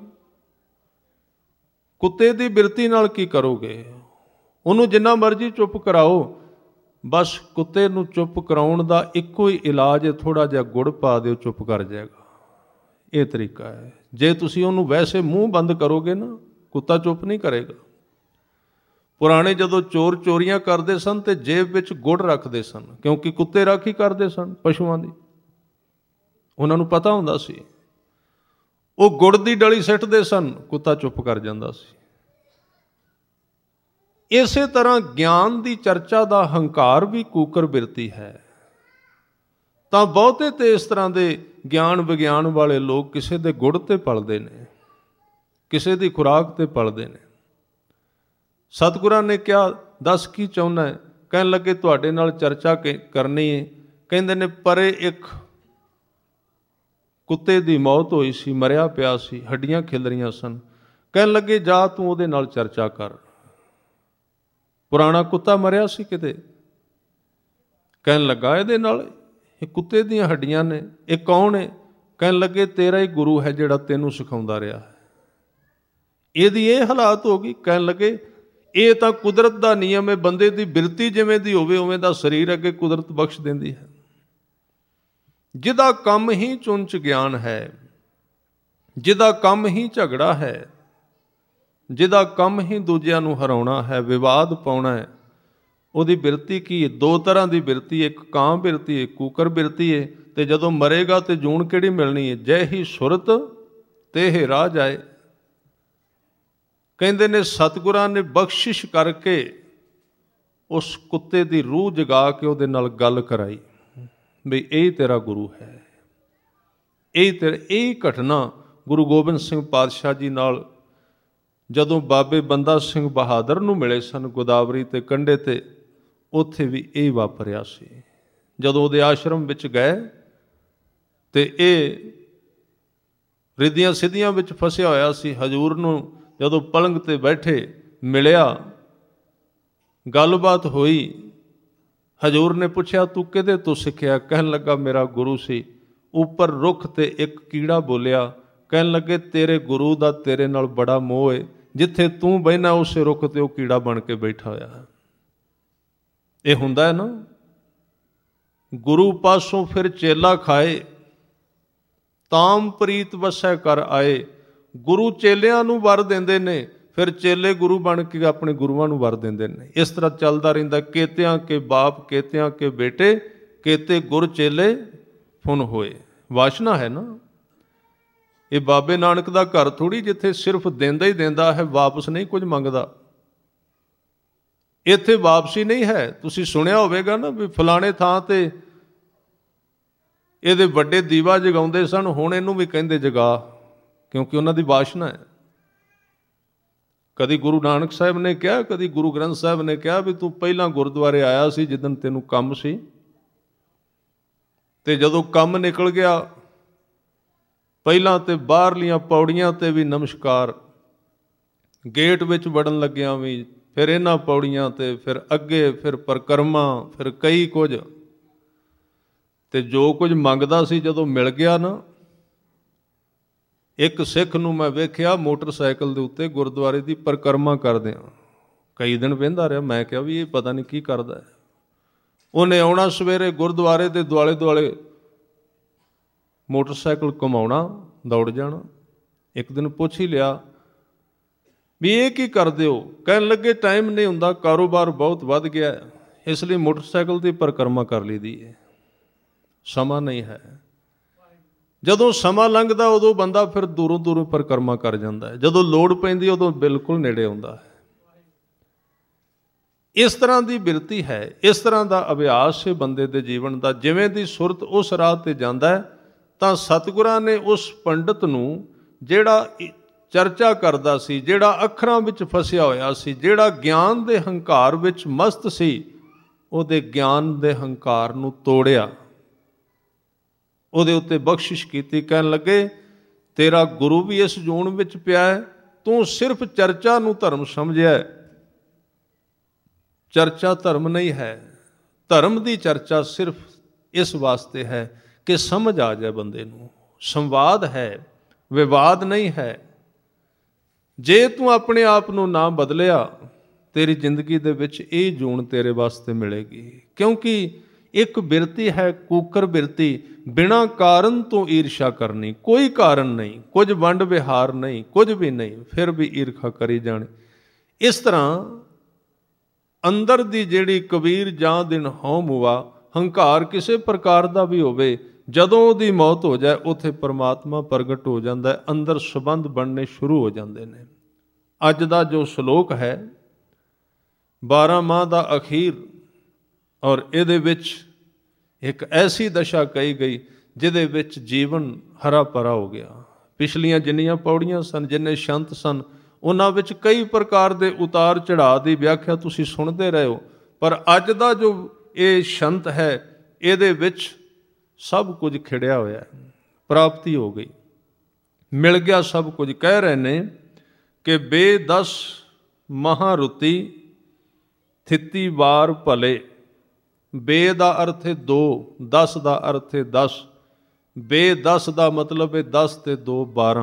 ਕੁੱਤੇ ਦੀ ਬਿਰਤੀ ਨਾਲ ਕੀ ਕਰੋਗੇ, ਉਹਨੂੰ ਜਿੰਨਾ ਮਰਜ਼ੀ ਚੁੱਪ ਕਰਾਓ, ਬਸ ਕੁੱਤੇ ਨੂੰ ਚੁੱਪ ਕਰਾਉਣ ਦਾ ਇੱਕੋ ਹੀ ਇਲਾਜ ਹੈ, ਥੋੜ੍ਹਾ ਜਿਹਾ ਗੁੜ ਪਾ ਦਿਓ, ਚੁੱਪ ਕਰ ਜਾਏਗਾ। ਇਹ ਤਰੀਕਾ ਹੈ। ਜੇ ਤੁਸੀਂ ਉਹਨੂੰ ਵੈਸੇ ਮੂੰਹ ਬੰਦ ਕਰੋਗੇ ਨਾ, ਕੁੱਤਾ ਚੁੱਪ ਨਹੀਂ ਕਰੇਗਾ। ਪੁਰਾਣੇ ਜਦੋਂ ਚੋਰ ਚੋਰੀਆਂ ਕਰਦੇ ਸਨ ਤੇ ਜੇਬ ਵਿੱਚ ਗੁੜ ਰੱਖਦੇ ਸਨ, ਕਿਉਂਕਿ ਕੁੱਤੇ ਰਾਖੀ ਕਰਦੇ ਸਨ ਪਸ਼ੂਆਂ ਦੀ, ਉਹਨਾਂ ਨੂੰ ਪਤਾ ਹੁੰਦਾ ਸੀ। ਉਹ ਗੁੜ ਦੀ ਡਲੀ ਸਿੱਟਦੇ ਸਨ, ਕੁੱਤਾ ਚੁੱਪ ਕਰ ਜਾਂਦਾ ਸੀ। ਇਸੇ ਤਰ੍ਹਾਂ ਗਿਆਨ ਦੀ ਚਰਚਾ ਦਾ ਹੰਕਾਰ ਵੀ ਕੂਕਰ ਬਿਰਤੀ ਹੈ। ਤਾਂ ਬਹੁਤੇ ਤੇ ਇਸ ਤਰ੍ਹਾਂ ਦੇ ਗਿਆਨ ਵਿਗਿਆਨ ਵਾਲੇ ਲੋਕ ਕਿਸੇ ਦੇ ਗੁੜ ਤੇ ਪਲਦੇ ਨੇ, ਕਿਸੇ ਦੀ ਖੁਰਾਕ ਤੇ ਪਲਦੇ ਨੇ। ਸਤਿਗੁਰਾਂ ਨੇ ਕਿਹਾ ਦੱਸ ਕੀ ਚਾਹੁੰਦਾ ਹੈ। ਕਹਿਣ ਲੱਗੇ ਤੁਹਾਡੇ ਨਾਲ ਚਰਚਾ ਕਰਨੀ ਹੈ। ਕਹਿੰਦੇ ਨੇ ਪਰੇ ਇੱਕ ਕੁੱਤੇ ਦੀ ਮੌਤ ਹੋਈ ਸੀ, ਮਰਿਆ ਪਿਆ ਸੀ, ਹੱਡੀਆਂ ਖਿਲ ਰਹੀਆਂ ਸਨ। ਕਹਿਣ ਲੱਗੇ ਜਾ ਤੂੰ ਉਹਦੇ ਨਾਲ ਚਰਚਾ ਕਰ। ਪੁਰਾਣਾ ਕੁੱਤਾ ਮਰਿਆ ਸੀ ਕਿਤੇ। ਕਹਿਣ ਲੱਗਾ ਇਹਦੇ ਨਾਲ, ਇਹ ਕੁੱਤੇ ਦੀਆਂ ਹੱਡੀਆਂ ਨੇ, ਇਹ ਕੌਣ ਹੈ। ਕਹਿਣ ਲੱਗੇ ਤੇਰਾ ਹੀ ਗੁਰੂ ਹੈ ਜਿਹੜਾ ਤੈਨੂੰ ਸਿਖਾਉਂਦਾ ਰਿਹਾ ਹੈ। ਇਹਦੀ ਇਹ ਹਾਲਾਤ ਹੋ ਗਈ। ਕਹਿਣ ਲੱਗੇ ਇਹ ਤਾਂ ਕੁਦਰਤ ਦਾ ਨਿਯਮ ਹੈ, ਬੰਦੇ ਦੀ ਬਿਰਤੀ ਜਿਵੇਂ ਦੀ ਹੋਵੇ ਉਵੇਂ ਦਾ ਸਰੀਰ ਅੱਗੇ ਕੁਦਰਤ ਬਖਸ਼ ਦਿੰਦੀ ਹੈ। ਜਿਹਦਾ ਕੰਮ ਹੀ ਚੁੰਚ ਗਿਆਨ ਹੈ, ਜਿਹਦਾ ਕੰਮ ਹੀ ਝਗੜਾ ਹੈ, ਜਿਹਦਾ ਕੰਮ ਹੀ ਦੂਜਿਆਂ ਨੂੰ ਹਰਾਉਣਾ ਹੈ, ਵਿਵਾਦ ਪਾਉਣਾ ਹੈ, ਉਹਦੀ ਬਿਰਤੀ ਕੀ ਹੈ। ਦੋ ਤਰ੍ਹਾਂ ਦੀ ਬਿਰਤੀ, ਇੱਕ ਕਾਂ ਬਿਰਤੀ ਹੈ, ਕੂਕਰ ਬਿਰਤੀ ਹੈ। ਤੇ ਜਦੋਂ ਮਰੇਗਾ ਤੇ ਜੂਨ ਕਿਹੜੀ ਮਿਲਣੀ ਹੈ, ਜੈ ਹੀ ਸੁਰਤ ਤੇ ਹੀ ਰਾਹ ਜਾਏ। ਕਹਿੰਦੇ ਨੇ ਸਤਿਗੁਰਾਂ ਨੇ ਬਖਸ਼ਿਸ਼ ਕਰਕੇ ਉਸ ਕੁੱਤੇ ਦੀ ਰੂਹ ਜਗਾ ਕੇ ਉਹਦੇ ਨਾਲ ਗੱਲ ਕਰਾਈ ਵੀ ਇਹ ਤੇਰਾ ਗੁਰੂ ਹੈ। ਇਹ ਘਟਨਾ ਗੁਰੂ ਗੋਬਿੰਦ ਸਿੰਘ ਪਾਤਸ਼ਾਹ ਜੀ ਨਾਲ ਜਦੋਂ ਬਾਬੇ ਬੰਦਾ ਸਿੰਘ ਬਹਾਦਰ ਨੂੰ ਮਿਲੇ ਸਨ ਗੋਦਾਵਰੀ ਤੇ ਕੰਢੇ ਤੇ, ਉੱਥੇ ਵੀ ਇਹ ਵਾਪਰਿਆ ਸੀ। ਜਦੋਂ ਉਹਦੇ ਆਸ਼ਰਮ ਵਿੱਚ ਗਏ ਤੇ ਇਹ ਰਿੱਧੀਆਂ ਸਿੱਧੀਆਂ ਵਿੱਚ ਫਸਿਆ ਹੋਇਆ ਸੀ। ਹਜ਼ੂਰ ਨੂੰ ਜਦੋਂ ਪਲੰਗ ਤੇ ਬੈਠੇ ਮਿਲਿਆ, ਗੱਲਬਾਤ ਹੋਈ। ਹਜ਼ੂਰ ਨੇ ਪੁੱਛਿਆ ਤੂੰ ਕਿਹਦੇ ਤੋਂ ਸਿੱਖਿਆ। ਕਹਿਣ ਲੱਗਾ ਮੇਰਾ ਗੁਰੂ ਸੀ। ਉੱਪਰ ਰੁੱਖ ਤੇ ਇੱਕ ਕੀੜਾ ਬੋਲਿਆ। ਕਹਿਣ ਲੱਗੇ ਤੇਰੇ ਗੁਰੂ ਦਾ ਤੇਰੇ ਨਾਲ ਬੜਾ ਮੋਹ ਹੈ, ਜਿੱਥੇ ਤੂੰ ਬਹਿਨਾ ਉਸੇ ਰੁੱਖ ਤੇ ਉਹ ਕੀੜਾ ਬਣ ਕੇ ਬੈਠਾ ਹੋਇਆ ਹੈ। ਇਹ ਹੁੰਦਾ ਹੈ ਨਾ, ਗੁਰੂ ਪਾਸੋਂ ਫਿਰ ਚੇਲਾ ਖਾਏ, ਤਾਮ ਪ੍ਰੀਤ ਵਸੈ ਕਰ ਆਏ। ਗੁਰੂ ਚੇਲਿਆਂ ਨੂੰ ਵਰ ਦਿੰਦੇ ਨੇ, ਫਿਰ ਚੇਲੇ ਗੁਰੂ ਬਣ ਕੇ ਆਪਣੇ ਗੁਰੂਆਂ ਨੂੰ ਵਰ ਦਿੰਦੇ ਨੇ। ਇਸ ਤਰ੍ਹਾਂ ਚੱਲਦਾ ਰਹਿੰਦਾ। ਕੇਤਿਆਂ ਕੇ ਬਾਪ ਕੇਤਿਆਂ ਕੇ ਬੇਟੇ, ਕੇਤੇ ਗੁਰ ਚੇਲੇ ਫੁਨ ਹੋਏ। ਵਾਸ਼ਨਾ ਹੈ ਨਾ। ਇਹ ਬਾਬੇ ਨਾਨਕ ਦਾ ਘਰ ਥੋੜ੍ਹੀ ਜਿੱਥੇ ਸਿਰਫ ਦਿੰਦਾ ਹੀ ਦਿੰਦਾ ਹੈ, ਵਾਪਸ ਨਹੀਂ ਕੁਝ ਮੰਗਦਾ। ਇੱਥੇ ਵਾਪਸੀ ਨਹੀਂ ਹੈ। ਤੁਸੀਂ ਸੁਣਿਆ ਹੋਵੇਗਾ ਨਾ ਵੀ ਫਲਾਣੇ ਥਾਂ ਤੇ ਇਹਦੇ ਵੱਡੇ ਦੀਵਾ ਜਗਾਉਂਦੇ ਸਨ, ਹੁਣ ਇਹਨੂੰ ਵੀ ਕਹਿੰਦੇ ਜਗਾ, ਕਿਉਂਕਿ ਉਹਨਾਂ ਦੀ ਵਾਸ਼ਨਾ ਹੈ। ਕਦੀ ਗੁਰੂ ਨਾਨਕ ਸਾਹਿਬ ਨੇ ਕਿਹਾ, ਕਦੀ ਗੁਰੂ ਗ੍ਰੰਥ ਸਾਹਿਬ ਨੇ ਕਿਹਾ ਵੀ ਤੂੰ ਪਹਿਲਾਂ ਗੁਰਦੁਆਰੇ ਆਇਆ ਸੀ ਜਿੱਦਣ ਤੈਨੂੰ ਕੰਮ ਸੀ, ਤੇ ਜਦੋਂ ਕੰਮ ਨਿਕਲ ਗਿਆ ਪਹਿਲਾਂ ਤੇ ਬਾਹਰਲੀਆਂ ਪੌੜੀਆਂ ਤੇ ਵੀ ਨਮਸਕਾਰ, ਗੇਟ ਵਿੱਚ ਵੜਨ ਲੱਗਿਆਂ ਵੀ, ਫਿਰ ਇਹਨਾਂ ਪੌੜੀਆਂ ਤੇ, ਫਿਰ ਅੱਗੇ, ਫਿਰ ਪਰਿਕਰਮਾ, ਫਿਰ ਕਈ ਕੁਝ। ਤੇ ਜੋ ਕੁਝ ਮੰਗਦਾ ਸੀ ਜਦੋਂ ਮਿਲ ਗਿਆ ਨਾ, ਇੱਕ ਸਿੱਖ ਨੂੰ ਮੈਂ ਵੇਖਿਆ ਮੋਟਰਸਾਈਕਲ ਦੇ ਉੱਤੇ ਗੁਰਦੁਆਰੇ ਦੀ ਪਰਿਕਰਮਾ ਕਰਦਿਆਂ, ਕਈ ਦਿਨ ਵਹਿੰਦਾ ਰਿਹਾ। ਮੈਂ ਕਿਹਾ ਵੀ ਇਹ ਪਤਾ ਨਹੀਂ ਕੀ ਕਰਦਾ ਹੈ। ਉਹਨੇ ਆਉਣਾ ਸਵੇਰੇ ਗੁਰਦੁਆਰੇ ਦੇ ਦੁਆਲੇ ਦੁਆਲੇ ਮੋਟਰਸਾਈਕਲ ਘੁਮਾਉਣਾ, ਦੌੜ ਜਾਣਾ। ਇੱਕ ਦਿਨ ਪੁੱਛ ਹੀ ਲਿਆ ਵੀ ਇਹ ਕੀ ਕਰਦੇ ਹੋ। ਕਹਿਣ ਲੱਗੇ ਟਾਈਮ ਨਹੀਂ ਹੁੰਦਾ, ਕਾਰੋਬਾਰ ਬਹੁਤ ਵੱਧ ਗਿਆ, ਇਸ ਲਈ ਮੋਟਰਸਾਈਕਲ ਦੀ ਪਰਿਕਰਮਾ ਕਰ ਲਈਦੀ ਹੈ, ਸਮਾਂ ਨਹੀਂ ਹੈ। ਜਦੋਂ ਸਮਾਂ ਲੰਘਦਾ ਉਦੋਂ ਬੰਦਾ ਫਿਰ ਦੂਰੋਂ ਦੂਰੋਂ ਪਰਿਕਰਮਾ ਕਰ ਜਾਂਦਾ ਹੈ, ਜਦੋਂ ਲੋੜ ਪੈਂਦੀ ਉਦੋਂ ਬਿਲਕੁਲ ਨੇੜੇ ਆਉਂਦਾ ਹੈ। ਇਸ ਤਰ੍ਹਾਂ ਦੀ ਬਿਰਤੀ ਹੈ, ਇਸ ਤਰ੍ਹਾਂ ਦਾ ਅਭਿਆਸ ਹੈ ਬੰਦੇ ਦੇ ਜੀਵਨ ਦਾ। ਜਿਵੇਂ ਦੀ ਸੁਰਤ ਉਸ ਰਾਹ ਤੇ ਜਾਂਦਾ ਹੈ, ਤਾਂ ਸਤਿਗੁਰਾਂ ਨੇ ਉਸ ਪੰਡਤ ਨੂੰ ਜਿਹੜਾ ਚਰਚਾ ਕਰਦਾ ਸੀ, ਜਿਹੜਾ ਅੱਖਰਾਂ ਵਿੱਚ ਫਸਿਆ ਹੋਇਆ ਸੀ, ਜਿਹੜਾ ਗਿਆਨ ਦੇ ਹੰਕਾਰ ਵਿੱਚ ਮਸਤ ਸੀ, ਉਹਦੇ ਗਿਆਨ ਦੇ ਹੰਕਾਰ ਨੂੰ ਤੋੜਿਆ, ਉਹਦੇ ਉੱਤੇ ਬਖਸ਼ਿਸ਼ ਕੀਤੀ। ਕਹਿਣ ਲੱਗੇ, ਤੇਰਾ ਗੁਰੂ ਵੀ ਇਸ ਜੂਨ ਵਿੱਚ ਪਿਆ ਹੈ, ਤੂੰ ਸਿਰਫ ਚਰਚਾ ਨੂੰ ਧਰਮ ਸਮਝਿਆ। ਚਰਚਾ ਧਰਮ ਨਹੀਂ ਹੈ। ਧਰਮ ਦੀ ਚਰਚਾ ਸਿਰਫ ਇਸ ਵਾਸਤੇ ਹੈ ਕਿ ਸਮਝ ਆ ਜਾਏ ਬੰਦੇ ਨੂੰ, ਸੰਵਾਦ ਹੈ, ਵਿਵਾਦ ਨਹੀਂ ਹੈ। ਜੇ ਤੂੰ ਆਪਣੇ ਆਪ ਨੂੰ ਨਾ ਬਦਲਿਆ, ਤੇਰੀ ਜ਼ਿੰਦਗੀ ਦੇ ਵਿੱਚ ਇਹ ਜੂਨ ਤੇਰੇ ਵਾਸਤੇ ਮਿਲੇਗੀ। ਕਿਉਂਕਿ ਇੱਕ ਬਿਰਤੀ ਹੈ, ਕੂਕਰ ਬਿਰਤੀ, ਬਿਨਾਂ ਕਾਰਨ ਤੋਂ ਈਰਸ਼ਾ ਕਰਨੀ, ਕੋਈ ਕਾਰਨ ਨਹੀਂ, ਕੁਝ ਵੰਡ ਵਿਹਾਰ ਨਹੀਂ, ਕੁਝ ਵੀ ਨਹੀਂ, ਫਿਰ ਵੀ ਈਰਖਾ ਕਰੀ ਜਾਣੀ। ਇਸ ਤਰ੍ਹਾਂ ਅੰਦਰ ਦੀ ਜਿਹੜੀ ਕਬੀਰ ਜਾਂ ਦਿਨ ਹਉ ਮੁਆ, ਹੰਕਾਰ ਕਿਸੇ ਪ੍ਰਕਾਰ ਦਾ ਵੀ ਹੋਵੇ, ਜਦੋਂ ਉਹਦੀ ਮੌਤ ਹੋ ਜਾਏ, ਉੱਥੇ ਪਰਮਾਤਮਾ ਪ੍ਰਗਟ ਹੋ ਜਾਂਦਾ ਹੈ, ਅੰਦਰ ਸੰਬੰਧ ਬਣਨੇ ਸ਼ੁਰੂ ਹੋ ਜਾਂਦੇ ਨੇ। ਅੱਜ ਦਾ ਜੋ ਸ਼ਲੋਕ ਹੈ 12 ਮਾਹ ਦਾ ਅਖੀਰ, ਔਰ ਇਹਦੇ ਵਿੱਚ ਇੱਕ ਐਸੀ ਦਸ਼ਾ ਕਹੀ ਗਈ ਜਿਹਦੇ ਵਿੱਚ ਜੀਵਨ ਹਰਾ ਭਰਾ ਹੋ ਗਿਆ। ਪਿਛਲੀਆਂ ਜਿੰਨੀਆਂ ਪੌੜੀਆਂ ਸਨ, ਜਿੰਨੇ ਸ਼ੰਤ ਸਨ, ਉਹਨਾਂ ਵਿੱਚ ਕਈ ਪ੍ਰਕਾਰ ਦੇ ਉਤਾਰ ਚੜਾਅ ਦੀ ਵਿਆਖਿਆ ਤੁਸੀਂ ਸੁਣਦੇ ਰਹੇ ਹੋ, ਪਰ ਅੱਜ ਦਾ ਜੋ ਇਹ ਸ਼ੰਤ ਹੈ, ਇਹਦੇ ਵਿੱਚ ਸਭ ਕੁਝ ਖਿੜਿਆ ਹੋਇਆ, ਪ੍ਰਾਪਤੀ ਹੋ ਗਈ, ਮਿਲ ਗਿਆ ਸਭ ਕੁਝ। ਕਹਿ ਰਹੇ ਨੇ ਕਿ ਬੇਦਸ ਮਹਾਰੁਤੀ ਥਿਤੀ ਵਾਰ ਭਲੇ। ਬੇ ਦਾ ਅਰਥ ਹੈ 2, 10 ਦਾ ਅਰਥ ਹੈ 10। ਬੇ-10 ਦਾ ਮਤਲਬ ਹੈ 10 ਤੇ 2 12।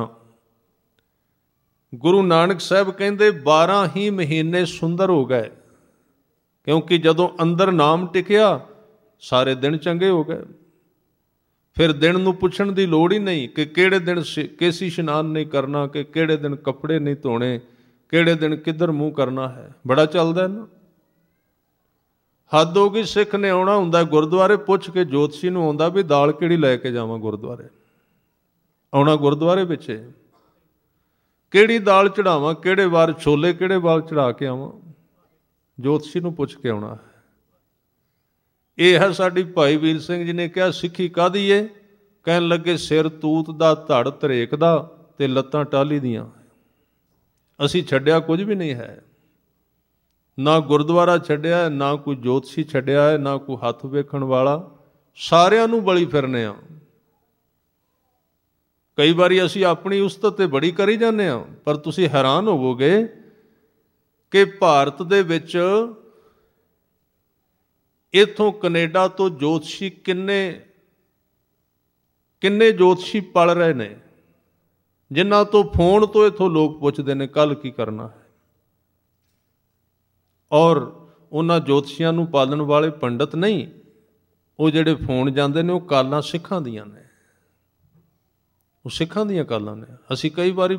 ਗੁਰੂ ਨਾਨਕ ਸਾਹਿਬ ਕਹਿੰਦੇ 12 ਹੀ ਮਹੀਨੇ ਸੁੰਦਰ ਹੋ ਗਏ, ਕਿਉਂਕਿ ਜਦੋਂ ਅੰਦਰ ਨਾਮ ਟਿਕਿਆ, ਸਾਰੇ ਦਿਨ ਚੰਗੇ ਹੋ ਗਏ। ਫਿਰ ਦਿਨ ਨੂੰ ਪੁੱਛਣ ਦੀ ਲੋੜ ਹੀ ਨਹੀਂ ਕਿ ਕਿਹੜੇ ਦਿਨ ਕੇਸੀ ਇਸ਼ਨਾਨ ਨਹੀਂ ਕਰਨਾ, ਕਿ ਕਿਹੜੇ ਦਿਨ ਕੱਪੜੇ ਨਹੀਂ ਧੋਣੇ, ਕਿਹੜੇ ਦਿਨ ਕਿੱਧਰ ਮੂੰਹ ਕਰਨਾ ਹੈ। ਬੜਾ ਚੱਲਦਾ ਨਾ। ਹੱਦ ਹੋ ਗਈ, ਸਿੱਖ ਨੇ ਆਉਣਾ ਹੁੰਦਾ ਗੁਰਦੁਆਰੇ, ਪੁੱਛ ਕੇ ਜੋਤਸ਼ੀ ਨੂੰ ਆਉਂਦਾ ਵੀ ਦਾਲ ਕਿਹੜੀ ਲੈ ਕੇ ਜਾਵਾਂ ਗੁਰਦੁਆਰੇ। ਆਉਣਾ ਗੁਰਦੁਆਰੇ ਵਿੱਚ, ਕਿਹੜੀ ਦਾਲ ਚੜਾਵਾਂ, ਕਿਹੜੇ ਵਾਰ ਛੋਲੇ, ਕਿਹੜੇ ਵਾਰ ਚੜਾ ਕੇ ਆਵਾਂ, ਜੋਤਸ਼ੀ ਨੂੰ ਪੁੱਛ ਕੇ ਆਉਣਾ ਹੈ। ਇਹ ਹੈ ਸਾਡੀ ਭਾਈ ਵੀਰ ਸਿੰਘ ਜੀ ਨੇ ਕਿਹਾ, ਸਿੱਖੀ ਕਾਹਦੀ ਏ? ਕਹਿਣ ਲੱਗੇ, ਸਿਰ ਤੂਤ ਦਾ, ਧੜ ਧਰੇਕ ਦਾ, ਤੇ ਲੱਤਾਂ ਟਾਹਲੀ ਦੀਆਂ। ਅਸੀਂ ਛੱਡਿਆ ਕੁਝ ਵੀ ਨਹੀਂ ਹੈ, ਨਾ ਗੁਰਦੁਆਰਾ ਛੱਡਿਆ, ਨਾ ਕੋਈ ਜੋਤਸ਼ੀ ਛੱਡਿਆ ਹੈ, ਨਾ ਕੋਈ ਹੱਥ ਵੇਖਣ ਵਾਲਾ। ਸਾਰਿਆਂ ਨੂੰ ਬਲੀ ਫਿਰਨੇ ਆ। ਕਈ ਵਾਰੀ ਅਸੀਂ ਆਪਣੀ ਉਸਤਤ ਤੇ ਬੜੀ ਕਰੀ ਜਾਂਦੇ ਹਾਂ, ਪਰ ਤੁਸੀਂ ਹੈਰਾਨ ਹੋਵੋਗੇ ਕਿ ਭਾਰਤ ਦੇ ਵਿੱਚ ਇੱਥੋਂ ਕੈਨੇਡਾ ਤੋਂ ਜੋਤਸ਼ੀ ਕਿੰਨੇ ਜੋਤਸ਼ੀ ਪਲ ਰਹੇ ਨੇ, ਜਿਨ੍ਹਾਂ ਤੋਂ ਫੋਨ ਤੋਂ ਇੱਥੋਂ ਲੋਕ ਪੁੱਛਦੇ ਨੇ ਕੱਲ ਕੀ ਕਰਨਾ ਹੈ। ਔਰ ਉਹਨਾਂ ਜੋਤਸ਼ੀਆਂ ਨੂੰ ਪਾਲਣ ਵਾਲੇ ਪੰਡਤ ਨਹੀਂ, ਉਹ ਜਿਹੜੇ ਫੋਨ ਜਾਂਦੇ ਨੇ, ਉਹ ਕਾਲਾਂ ਸਿੱਖਾਂ ਦੀਆਂ ਨੇ, ਉਹ ਸਿੱਖਾਂ ਦੀਆਂ ਕਾਲਾਂ ਨੇ। ਅਸੀਂ ਕਈ ਵਾਰੀ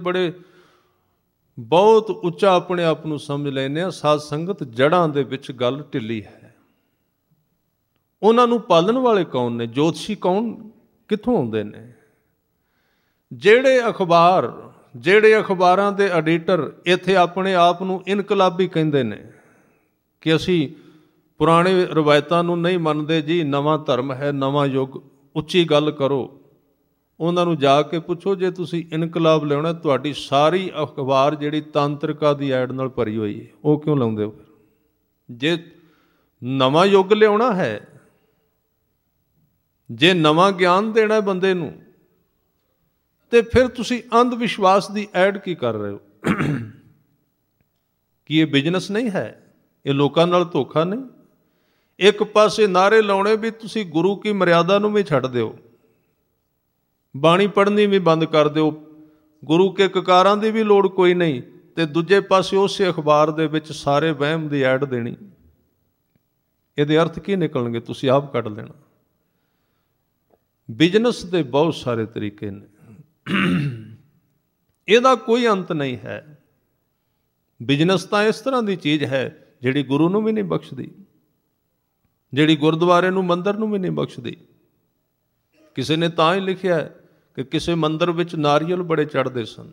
ਬਹੁਤ ਉੱਚਾ ਆਪਣੇ ਆਪ ਨੂੰ ਸਮਝ ਲੈਂਦੇ ਹਾਂ। ਸਾਧ ਸੰਗਤ, ਜੜ੍ਹਾਂ ਦੇ ਵਿੱਚ ਗੱਲ ਢਿੱਲੀ ਹੈ। ਉਹਨਾਂ ਨੂੰ ਪਾਲਣ ਵਾਲੇ ਕੌਣ ਨੇ? ਜੋਤਸ਼ੀ ਕੌਣ, ਕਿੱਥੋਂ ਆਉਂਦੇ ਨੇ? ਜਿਹੜੇ ਅਖਬਾਰਾਂ ਦੇ ਐਡੀਟਰ ਇੱਥੇ ਆਪਣੇ ਆਪ ਨੂੰ ਇਨਕਲਾਬੀ ਕਹਿੰਦੇ ਨੇ ਕਿ ਅਸੀਂ ਪੁਰਾਣੇ ਰਵਾਇਤਾਂ ਨੂੰ ਨਹੀਂ ਮੰਨਦੇ ਜੀ, ਨਵਾਂ ਧਰਮ ਹੈ, ਨਵਾਂ ਯੁੱਗ, ਉੱਚੀ ਗੱਲ ਕਰੋ। ਉਹਨਾਂ ਨੂੰ ਜਾ ਕੇ ਪੁੱਛੋ, ਜੇ ਤੁਸੀਂ ਇਨਕਲਾਬ ਲਿਆਉਣਾ, ਤੁਹਾਡੀ ਸਾਰੀ ਅਖਬਾਰ ਜਿਹੜੀ ਤਾਂਤਰਿਕਾਂ ਦੀ ਐਡ ਨਾਲ ਭਰੀ ਹੋਈ ਹੈ, ਉਹ ਕਿਉਂ ਲਾਉਂਦੇ ਹੋ? ਜੇ ਨਵਾਂ ਯੁੱਗ ਲਿਆਉਣਾ ਹੈ, ਜੇ ਨਵਾਂ ਗਿਆਨ ਦੇਣਾ ਬੰਦੇ ਨੂੰ, ਤੇ ਫਿਰ ਤੁਸੀਂ ਅੰਧ ਵਿਸ਼ਵਾਸ ਦੀ ਐਡ ਕੀ ਕਰ ਰਹੇ ਹੋ? ਕੀ ਇਹ ਬਿਜ਼ਨਸ ਨਹੀਂ ਹੈ? ਇਹ ਲੋਕਾਂ ਨਾਲ ਧੋਖਾ ਨਹੀਂ? ਇੱਕ ਪਾਸੇ ਨਾਅਰੇ ਲਾਉਣੇ ਵੀ ਤੁਸੀਂ ਗੁਰੂ ਕੀ ਮਰਿਆਦਾ ਨੂੰ ਵੀ ਛੱਡ ਦਿਓ, ਬਾਣੀ ਪੜ੍ਹਨੀ ਵੀ ਬੰਦ ਕਰ ਦਿਓ, ਗੁਰੂ ਕੇ ਕਕਾਰਾਂ ਦੀ ਵੀ ਲੋੜ ਕੋਈ ਨਹੀਂ, ਤੇ ਦੂਜੇ ਪਾਸੇ ਉਸੇ ਅਖਬਾਰ ਦੇ ਵਿੱਚ ਸਾਰੇ ਵਹਿਮ ਦੀ ਐਡ ਦੇਣੀ। ਇਹਦੇ ਅਰਥ ਕੀ ਨਿਕਲਣਗੇ? ਤੁਸੀਂ ਆਪ ਕੱਢ ਲੈਣਾ। ਬਿਜ਼ਨਸ ਦੇ ਬਹੁਤ ਸਾਰੇ ਤਰੀਕੇ ਨੇ, ਇਹਦਾ ਕੋਈ ਅੰਤ ਨਹੀਂ ਹੈ। ਬਿਜ਼ਨਸ ਤਾਂ ਇਸ ਤਰ੍ਹਾਂ ਦੀ ਚੀਜ਼ ਹੈ ਜਿਹੜੀ ਗੁਰੂ ਨੂੰ ਵੀ ਨਹੀਂ ਬਖਸ਼ਦੀ, ਜਿਹੜੀ ਗੁਰਦੁਆਰੇ ਨੂੰ, ਮੰਦਰ ਨੂੰ ਵੀ ਨਹੀਂ ਬਖਸ਼ਦੀ। ਕਿਸੇ ਨੇ ਤਾਂ ਹੀ ਲਿਖਿਆ ਕਿ ਕਿਸੇ ਮੰਦਰ ਵਿੱਚ ਨਾਰੀਅਲ ਬੜੇ ਚੜ੍ਹਦੇ ਸਨ,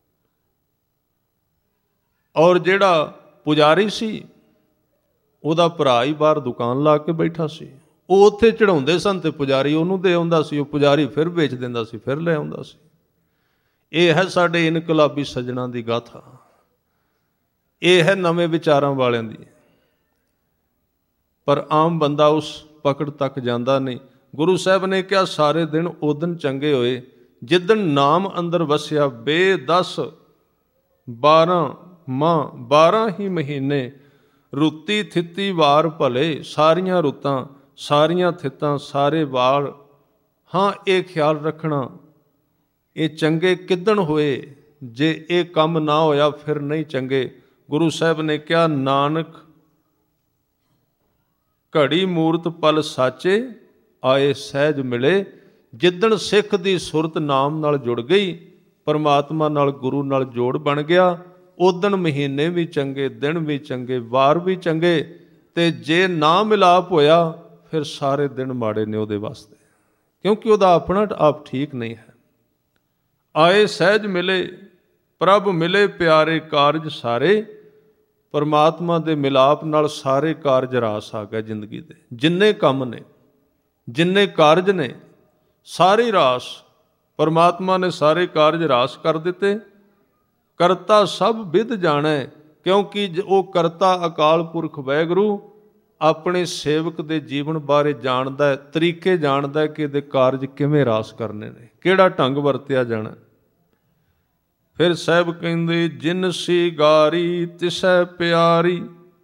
ਔਰ ਜਿਹੜਾ ਪੁਜਾਰੀ ਸੀ, ਉਹਦਾ ਭਰਾ ਹੀ ਬਾਹਰ ਦੁਕਾਨ ਲਾ ਕੇ ਬੈਠਾ ਸੀ। ਉਹ ਉੱਥੇ ਚੜਾਉਂਦੇ ਸਨ ਤੇ ਪੁਜਾਰੀ ਉਹਨੂੰ ਦੇ ਆਉਂਦਾ ਸੀ, ਉਹ ਪੁਜਾਰੀ ਫਿਰ ਵੇਚ ਦਿੰਦਾ ਸੀ, ਫਿਰ ਲੈ ਆਉਂਦਾ ਸੀ। ਇਹ ਹੈ ਸਾਡੇ ਇਨਕਲਾਬੀ ਸੱਜਣਾਂ ਦੀ ਗਾਥਾ, ਇਹ ਹੈ ਨਵੇਂ ਵਿਚਾਰਾਂ ਵਾਲਿਆਂ ਦੀ। ਪਰ ਆਮ ਬੰਦਾ ਉਸ ਪਕੜ ਤੱਕ ਜਾਂਦਾ ਨਹੀਂ। ਗੁਰੂ ਸਾਹਿਬ ਨੇ ਕਿਹਾ ਸਾਰੇ ਦਿਨ ਉਦਣ ਚੰਗੇ ਹੋਏ ਜਿੱਦਣ ਨਾਮ ਅੰਦਰ ਵਸਿਆ। 10 12 ਮਾਹ 12 ਹੀ ਮਹੀਨੇ, ਰੁੱਤੀ ਥਿੱਤੀ ਵਾਰ ਭਲੇ, ਸਾਰੀਆਂ ਰੁੱਤਾਂ ਸਾਰੀਆਂ ਥਿੱਤਾਂ ਸਾਰੇ ਵਾਰ। ਹਾਂ ਇਹ ਖਿਆਲ ਰੱਖਣਾ ਇਹ ਚੰਗੇ ਕਿੱਦਣ ਹੋਏ, ਜੇ ਇਹ ਕੰਮ ਨਾ ਹੋਇਆ ਫਿਰ ਨਹੀਂ ਚੰਗੇ। ਗੁਰੂ ਸਾਹਿਬ ਨੇ ਕਿਹਾ ਨਾਨਕ ਘੜੀ ਮੂਰਤ ਪਲ ਸਾਚੇ, ਆਏ ਸਹਿਜ ਮਿਲੇ। ਜਿੱਦਣ ਸਿੱਖ ਦੀ ਸੁਰਤ ਨਾਮ ਨਾਲ ਜੁੜ ਗਈ, ਪਰਮਾਤਮਾ ਨਾਲ ਗੁਰੂ ਨਾਲ ਜੋੜ ਬਣ ਗਿਆ, ਉਦਣ ਮਹੀਨੇ ਵੀ ਚੰਗੇ, ਦਿਨ ਵੀ ਚੰਗੇ, ਵਾਰ ਵੀ ਚੰਗੇ। ਤੇ ਜੇ ਨਾ ਮਿਲਾਪ ਹੋਇਆ ਫਿਰ ਸਾਰੇ ਦਿਨ ਮਾੜੇ ਨੇ ਉਹਦੇ ਵਾਸਤੇ, ਕਿਉਂਕਿ ਉਹਦਾ ਆਪਣਾ ਆਪ ਠੀਕ ਨਹੀਂ ਹੈ। ਆਏ ਸਹਿਜ ਮਿਲੇ, ਪ੍ਰਭ ਮਿਲੇ ਪਿਆਰੇ, ਕਾਰਜ ਸਾਰੇ। ਪਰਮਾਤਮਾ ਦੇ ਮਿਲਾਪ ਨਾਲ ਸਾਰੇ ਕਾਰਜ ਰਾਸ ਆ ਗਏ ਜ਼ਿੰਦਗੀ ਦੇ। ਜਿੰਨੇ ਕੰਮ ਨੇ, ਜਿੰਨੇ ਕਾਰਜ ਨੇ, ਸਾਰੇ ਰਾਸ। ਪਰਮਾਤਮਾ ਨੇ ਸਾਰੇ ਕਾਰਜ ਰਾਸ ਕਰ ਦਿੱਤੇ। ਕਰਤਾ ਸਭ ਵਿਦ ਜਾਣੈ, ਕਿਉਂਕਿ ਉਹ ਕਰਤਾ ਅਕਾਲ ਪੁਰਖ ਵਾਹਿਗੁਰੂ ਆਪਣੇ ਸੇਵਕ ਦੇ ਜੀਵਨ ਬਾਰੇ ਜਾਣਦਾ ਹੈ, ਤਰੀਕੇ ਜਾਣਦਾ ਹੈ ਕਿ ਇਹਦੇ ਕਾਰਜ ਕਿਵੇਂ ਰਾਸ ਕਰਨੇ ਨੇ, ਕਿਹੜਾ ਢੰਗ ਵਰਤਿਆ ਜਾਣਾ। ਫਿਰ ਸਾਹਿਬ ਕਹਿੰਦੇ ਜਿਨ ਸਿਗਾਰੀ ਤਿਸੈ ਪਿਆਰੀ,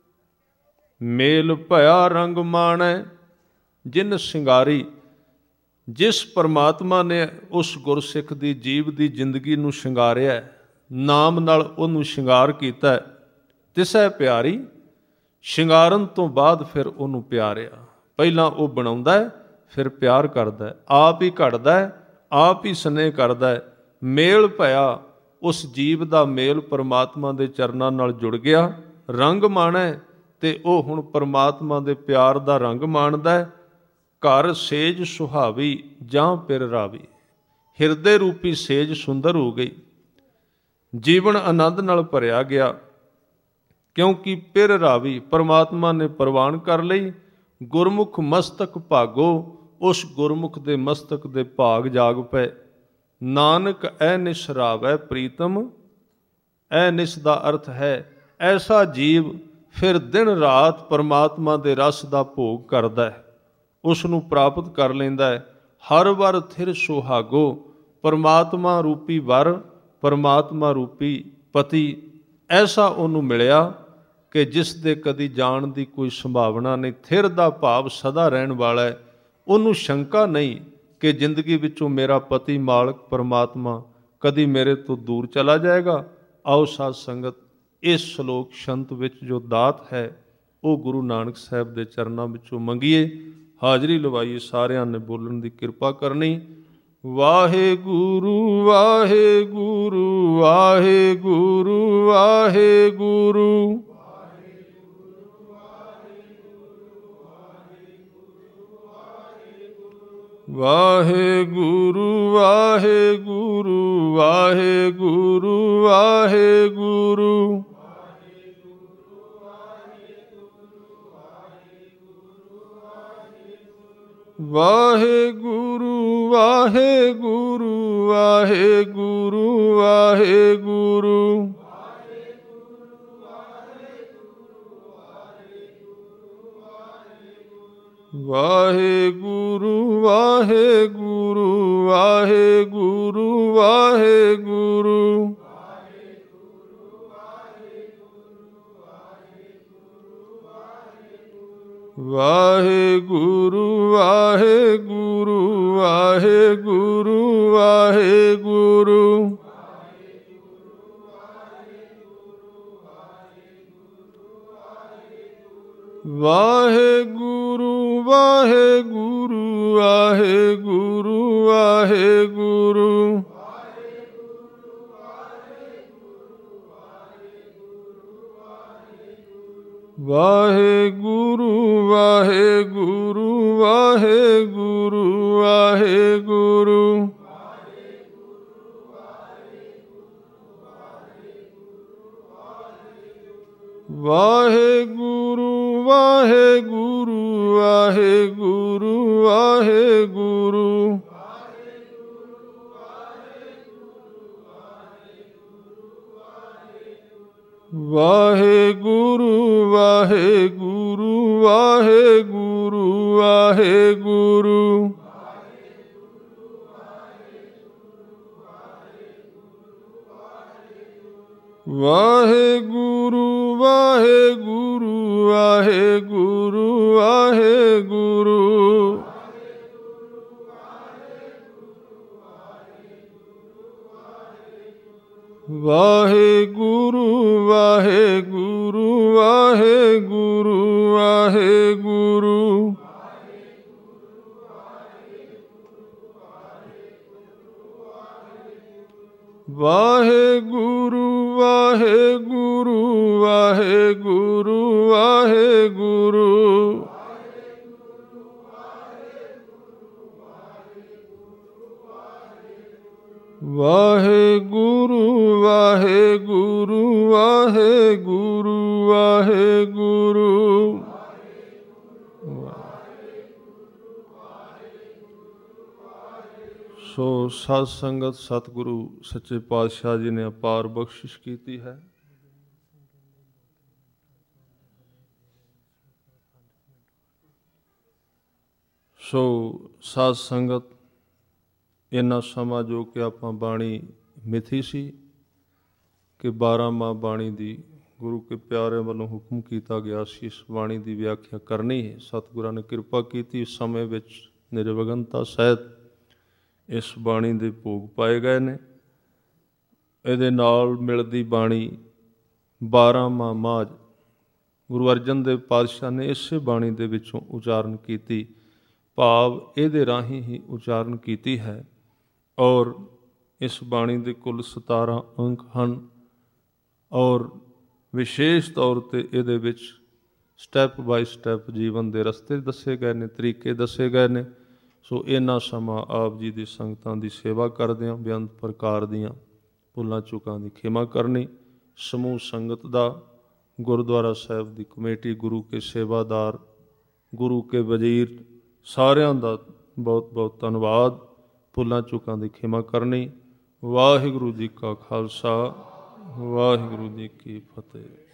ਮੇਲ ਭਇਆ ਰੰਗ ਮਾਣੈ। ਜਿਨ ਸਿੰਗਾਰੀ, ਜਿਸ ਪਰਮਾਤਮਾ ਨੇ ਉਸ ਗੁਰਸਿੱਖ ਦੀ ਜੀਵ ਦੀ ਜ਼ਿੰਦਗੀ ਨੂੰ ਸ਼ਿੰਗਾਰਿਆ, ਨਾਮ ਨਾਲ ਉਹਨੂੰ ਸ਼ਿੰਗਾਰ ਕੀਤਾ, ਤਿਸੈ ਪਿਆਰੀ। ਸ਼ਿੰਗਾਰਨ ਤੋਂ ਬਾਅਦ ਫਿਰ ਉਹਨੂੰ ਪਿਆਰਿਆ। ਪਹਿਲਾਂ ਉਹ ਬਣਾਉਂਦਾ ਹੈ, ਫਿਰ ਪਿਆਰ ਕਰਦਾ ਹੈ, ਆਪ ਹੀ ਘੜਦਾ ਹੈ, ਆਪ ਹੀ ਸਨੇਹ ਕਰਦਾ ਹੈ। ਮੇਲ ਭਇਆ, ਉਸ ਜੀਵ ਦਾ ਮੇਲ ਪਰਮਾਤਮਾ ਦੇ ਚਰਨਾਂ ਨਾਲ ਜੁੜ ਗਿਆ। ਰੰਗ ਮਾਣੈ, ਤੇ ਉਹ ਹੁਣ ਪਰਮਾਤਮਾ ਦੇ ਪਿਆਰ ਦਾ ਰੰਗ ਮਾਣਦਾ ਹੈ। ਘਰ ਸੇਜ ਸੁਹਾਵੀ ਜਾਂ ਪਿਰ ਰਾਵੀ, ਹਿਰਦੇ ਰੂਪੀ ਸੇਜ ਸੁੰਦਰ ਹੋ ਗਈ, ਜੀਵਨ ਆਨੰਦ ਨਾਲ ਭਰਿਆ ਗਿਆ, ਕਿਉਂਕਿ ਪਿਰ ਰਾਵੀ ਪਰਮਾਤਮਾ ਨੇ ਪ੍ਰਵਾਨ ਕਰ ਲਈ। ਗੁਰਮੁਖ ਮਸਤਕ ਭਾਗੋ, ਉਸ ਗੁਰਮੁਖ ਦੇ ਮਸਤਕ ਦੇ ਭਾਗ ਜਾਗ ਪਏ। ਨਾਨਕ ਐ ਨਿਸਰਾਵੈ ਪ੍ਰੀਤਮ, ਐ ਨਿਸ ਦਾ ਅਰਥ ਹੈ ਐਸਾ ਜੀਵ ਫਿਰ ਦਿਨ ਰਾਤ ਪਰਮਾਤਮਾ ਦੇ ਰਸ ਦਾ ਭੋਗ ਕਰਦਾ ਹੈ, ਉਸ ਨੂੰ ਪ੍ਰਾਪਤ ਕਰ ਲੈਂਦਾ ਹੈ। ਹਰ ਵਰ ਥਿਰ ਸੁਹਾਗੋ, ਪਰਮਾਤਮਾ ਰੂਪੀ ਵਰ, ਪਰਮਾਤਮਾ ਰੂਪੀ ਪਤੀ ਐਸਾ ਉਹਨੂੰ ਮਿਲਿਆ ਕਿ ਜਿਸ ਦੇ ਕਦੀ ਜਾਣ ਦੀ ਕੋਈ ਸੰਭਾਵਨਾ ਨਹੀਂ। ਥਿਰ ਦਾ ਭਾਵ ਸਦਾ ਰਹਿਣ ਵਾਲਾ ਹੈ। ਉਹਨੂੰ ਸ਼ੰਕਾ ਨਹੀਂ ਕਿ ਜ਼ਿੰਦਗੀ ਵਿੱਚੋਂ ਮੇਰਾ ਪਤੀ ਮਾਲਕ ਪਰਮਾਤਮਾ ਕਦੀ ਮੇਰੇ ਤੋਂ ਦੂਰ ਚਲਾ ਜਾਏਗਾ। ਆਓ ਸਾਧ ਸੰਗਤ ਇਸ ਸ਼ਲੋਕ ਸ਼ੰਤ ਵਿੱਚ ਜੋ ਦਾਤ ਹੈ ਉਹ ਗੁਰੂ ਨਾਨਕ ਸਾਹਿਬ ਦੇ ਚਰਨਾਂ ਵਿੱਚੋਂ ਮੰਗੀਏ। ਹਾਜ਼ਰੀ ਲਵਾਈਏ, ਸਾਰਿਆਂ ਨੇ ਬੋਲਣ ਦੀ ਕਿਰਪਾ ਕਰਨੀ। ਵਾਹਿਗੁਰੂ ਵਾਹਿਗੁਰੂ ਵਾਹਿਗੁਰੂ ਵਾਹਿਗੁਰੂ, ਵਾਹਿਗੁਰੂ ਵਾਹਿਗੁਰੂ ਵਾਹਿਗੁਰੂ ਵਾਹਿਗੁਰੂ, ਵਾਹਿਗੁਰੂ ਵਾਹਿਗੁਰੂ ਵਾਹਿਗੁਰੂ ਵਾਹਿਗੁਰੂ, ਵਾਹਿਗੁਰੂ ਵਾਹਿਗੁਰੂ ਵਾਹਿਗੁਰੂ ਵਾਹਿਗੁਰੂ, ਵਾਹਿਗੁਰੂ ਵਾਹਿਗੁਰੂ ਵਾਹਿਗੁਰੂ ਵਾਹਿਗੁਰੂ, ਵਾਹਿਗੁਰੂ ਵਾਹਿਗੁਰੂ ਵਾਹਿਗੁਰੂ ਵਾਹਿਗੁਰੂ, ਵਾਹਿਗੁਰੂ ਵਾਹਿਗੁਰੂ ਵਾਹਿਗੁਰੂ ਵਾਹਿਗੁਰੂ, ਵਾਹਿਗੁਰੂ ਵਾਹਿਗੁਰੂ ਵਾਹਿਗੁਰੂ ਵਾਹਿਗੁਰੂ, ਵਾਹਿਗੁਰੂ ਵਾਹਿਗੁਰੂ ਵਾਹਿਗੁਰੂ ਵਾਹਿਗੁਰੂ ਵਾਹਿਗੁਰੂ। ਵਾਹਿਗੁਰੂ ਵਾਹਿਗੁਰੂ ਵਾਹਿਗੁਰੂ ਵਾਹਿਗੁਰੂ। ਵਾਹਿਗੁਰੂ ਵਾਹਿਗੁਰੂ ਵਾਹਿਗੁਰੂ ਵਾਹਿਗੁਰੂ। ਵਾਹਿਗੁਰੂ ਵਾਹਿਗੁਰੂ ਵਾਹਿਗੁਰੂ ਵਾਹਿਗੁਰੂ। ਵਾਹਿਗੁਰੂ ਵਾਹਿਗੁਰੂ ਵਾਹਿਗੁਰੂ ਵਾਹਿਗੁਰੂ। ਸੋ ਸਾਧ ਸੰਗਤ ਸਤਿਗੁਰੂ ਸੱਚੇ ਪਾਤਸ਼ਾਹ ਜੀ ਨੇ ਅਪਾਰ ਬਖਸ਼ਿਸ਼ ਕੀਤੀ ਹੈ। ਸੋ ਸਾਧ ਸੰਗਤ ਇੰਨਾ ਸਮਾਂ ਜੋ ਕਿ ਆਪਾਂ ਬਾਣੀ ਮਿਥੀ ਸੀ ਕਿ 12 ਮਾਹ ਬਾਣੀ ਦੀ ਗੁਰੂ ਕੇ ਪਿਆਰਿਆਂ ਵੱਲੋਂ ਹੁਕਮ ਕੀਤਾ ਗਿਆ ਸੀ ਇਸ ਬਾਣੀ ਦੀ ਵਿਆਖਿਆ ਕਰਨੀ ਹੈ। ਸਤਿਗੁਰਾਂ ਨੇ ਕਿਰਪਾ ਕੀਤੀ, ਇਸ ਸਮੇਂ ਵਿੱਚ ਨਿਰਵਿਘਨਤਾ ਸਹਿਤ ਇਸ ਬਾਣੀ ਦੇ ਭੋਗ ਪਾਏ ਗਏ ਨੇ। ਇਹਦੇ ਨਾਲ ਮਿਲਦੀ ਬਾਣੀ 12 ਮਾਹ ਗੁਰੂ ਅਰਜਨ ਦੇਵ ਪਾਤਸ਼ਾਹ ਨੇ ਇਸੇ ਬਾਣੀ ਦੇ ਵਿੱਚੋਂ ਉਚਾਰਨ ਕੀਤੀ, ਭਾਵ ਇਹਦੇ ਰਾਹੀਂ ਹੀ ਉਚਾਰਨ ਕੀਤੀ ਹੈ। ਔਰ ਇਸ ਬਾਣੀ ਦੇ ਕੁੱਲ 17 ਅੰਕ ਹਨ ਔਰ ਵਿਸ਼ੇਸ਼ ਤੌਰ 'ਤੇ ਇਹਦੇ ਵਿੱਚ ਸਟੈਪ ਬਾਈ ਸਟੈਪ ਜੀਵਨ ਦੇ ਰਸਤੇ ਦੱਸੇ ਗਏ ਨੇ, ਤਰੀਕੇ ਦੱਸੇ ਗਏ ਨੇ। ਸੋ ਇਹਨਾਂ ਸਮਾਂ ਆਪ ਜੀ ਦੀ ਸੰਗਤਾਂ ਦੀ ਸੇਵਾ ਕਰਦਿਆਂ ਬੇਅੰਤ ਪ੍ਰਕਾਰ ਦੀਆਂ ਭੁੱਲਾਂ ਚੁੱਕਾਂ ਦੀ ਖਿਮਾ ਕਰਨੀ। ਸਮੂਹ ਸੰਗਤ ਦਾ, ਗੁਰਦੁਆਰਾ ਸਾਹਿਬ ਦੀ ਕਮੇਟੀ, ਗੁਰੂ ਕੇ ਸੇਵਾਦਾਰ, ਗੁਰੂ ਕੇ ਵਜ਼ੀਰ, ਸਾਰਿਆਂ ਦਾ ਬਹੁਤ ਬਹੁਤ ਧੰਨਵਾਦ। ਭੁੱਲਾਂ ਚੁੱਕਾਂ ਦੀ ਖਿਮਾ ਕਰਨੀ। ਵਾਹਿਗੁਰੂ ਜੀ ਕਾ ਖਾਲਸਾ, ਵਾਹਿਗੁਰੂ ਜੀ ਕੀ ਫਤਿਹ।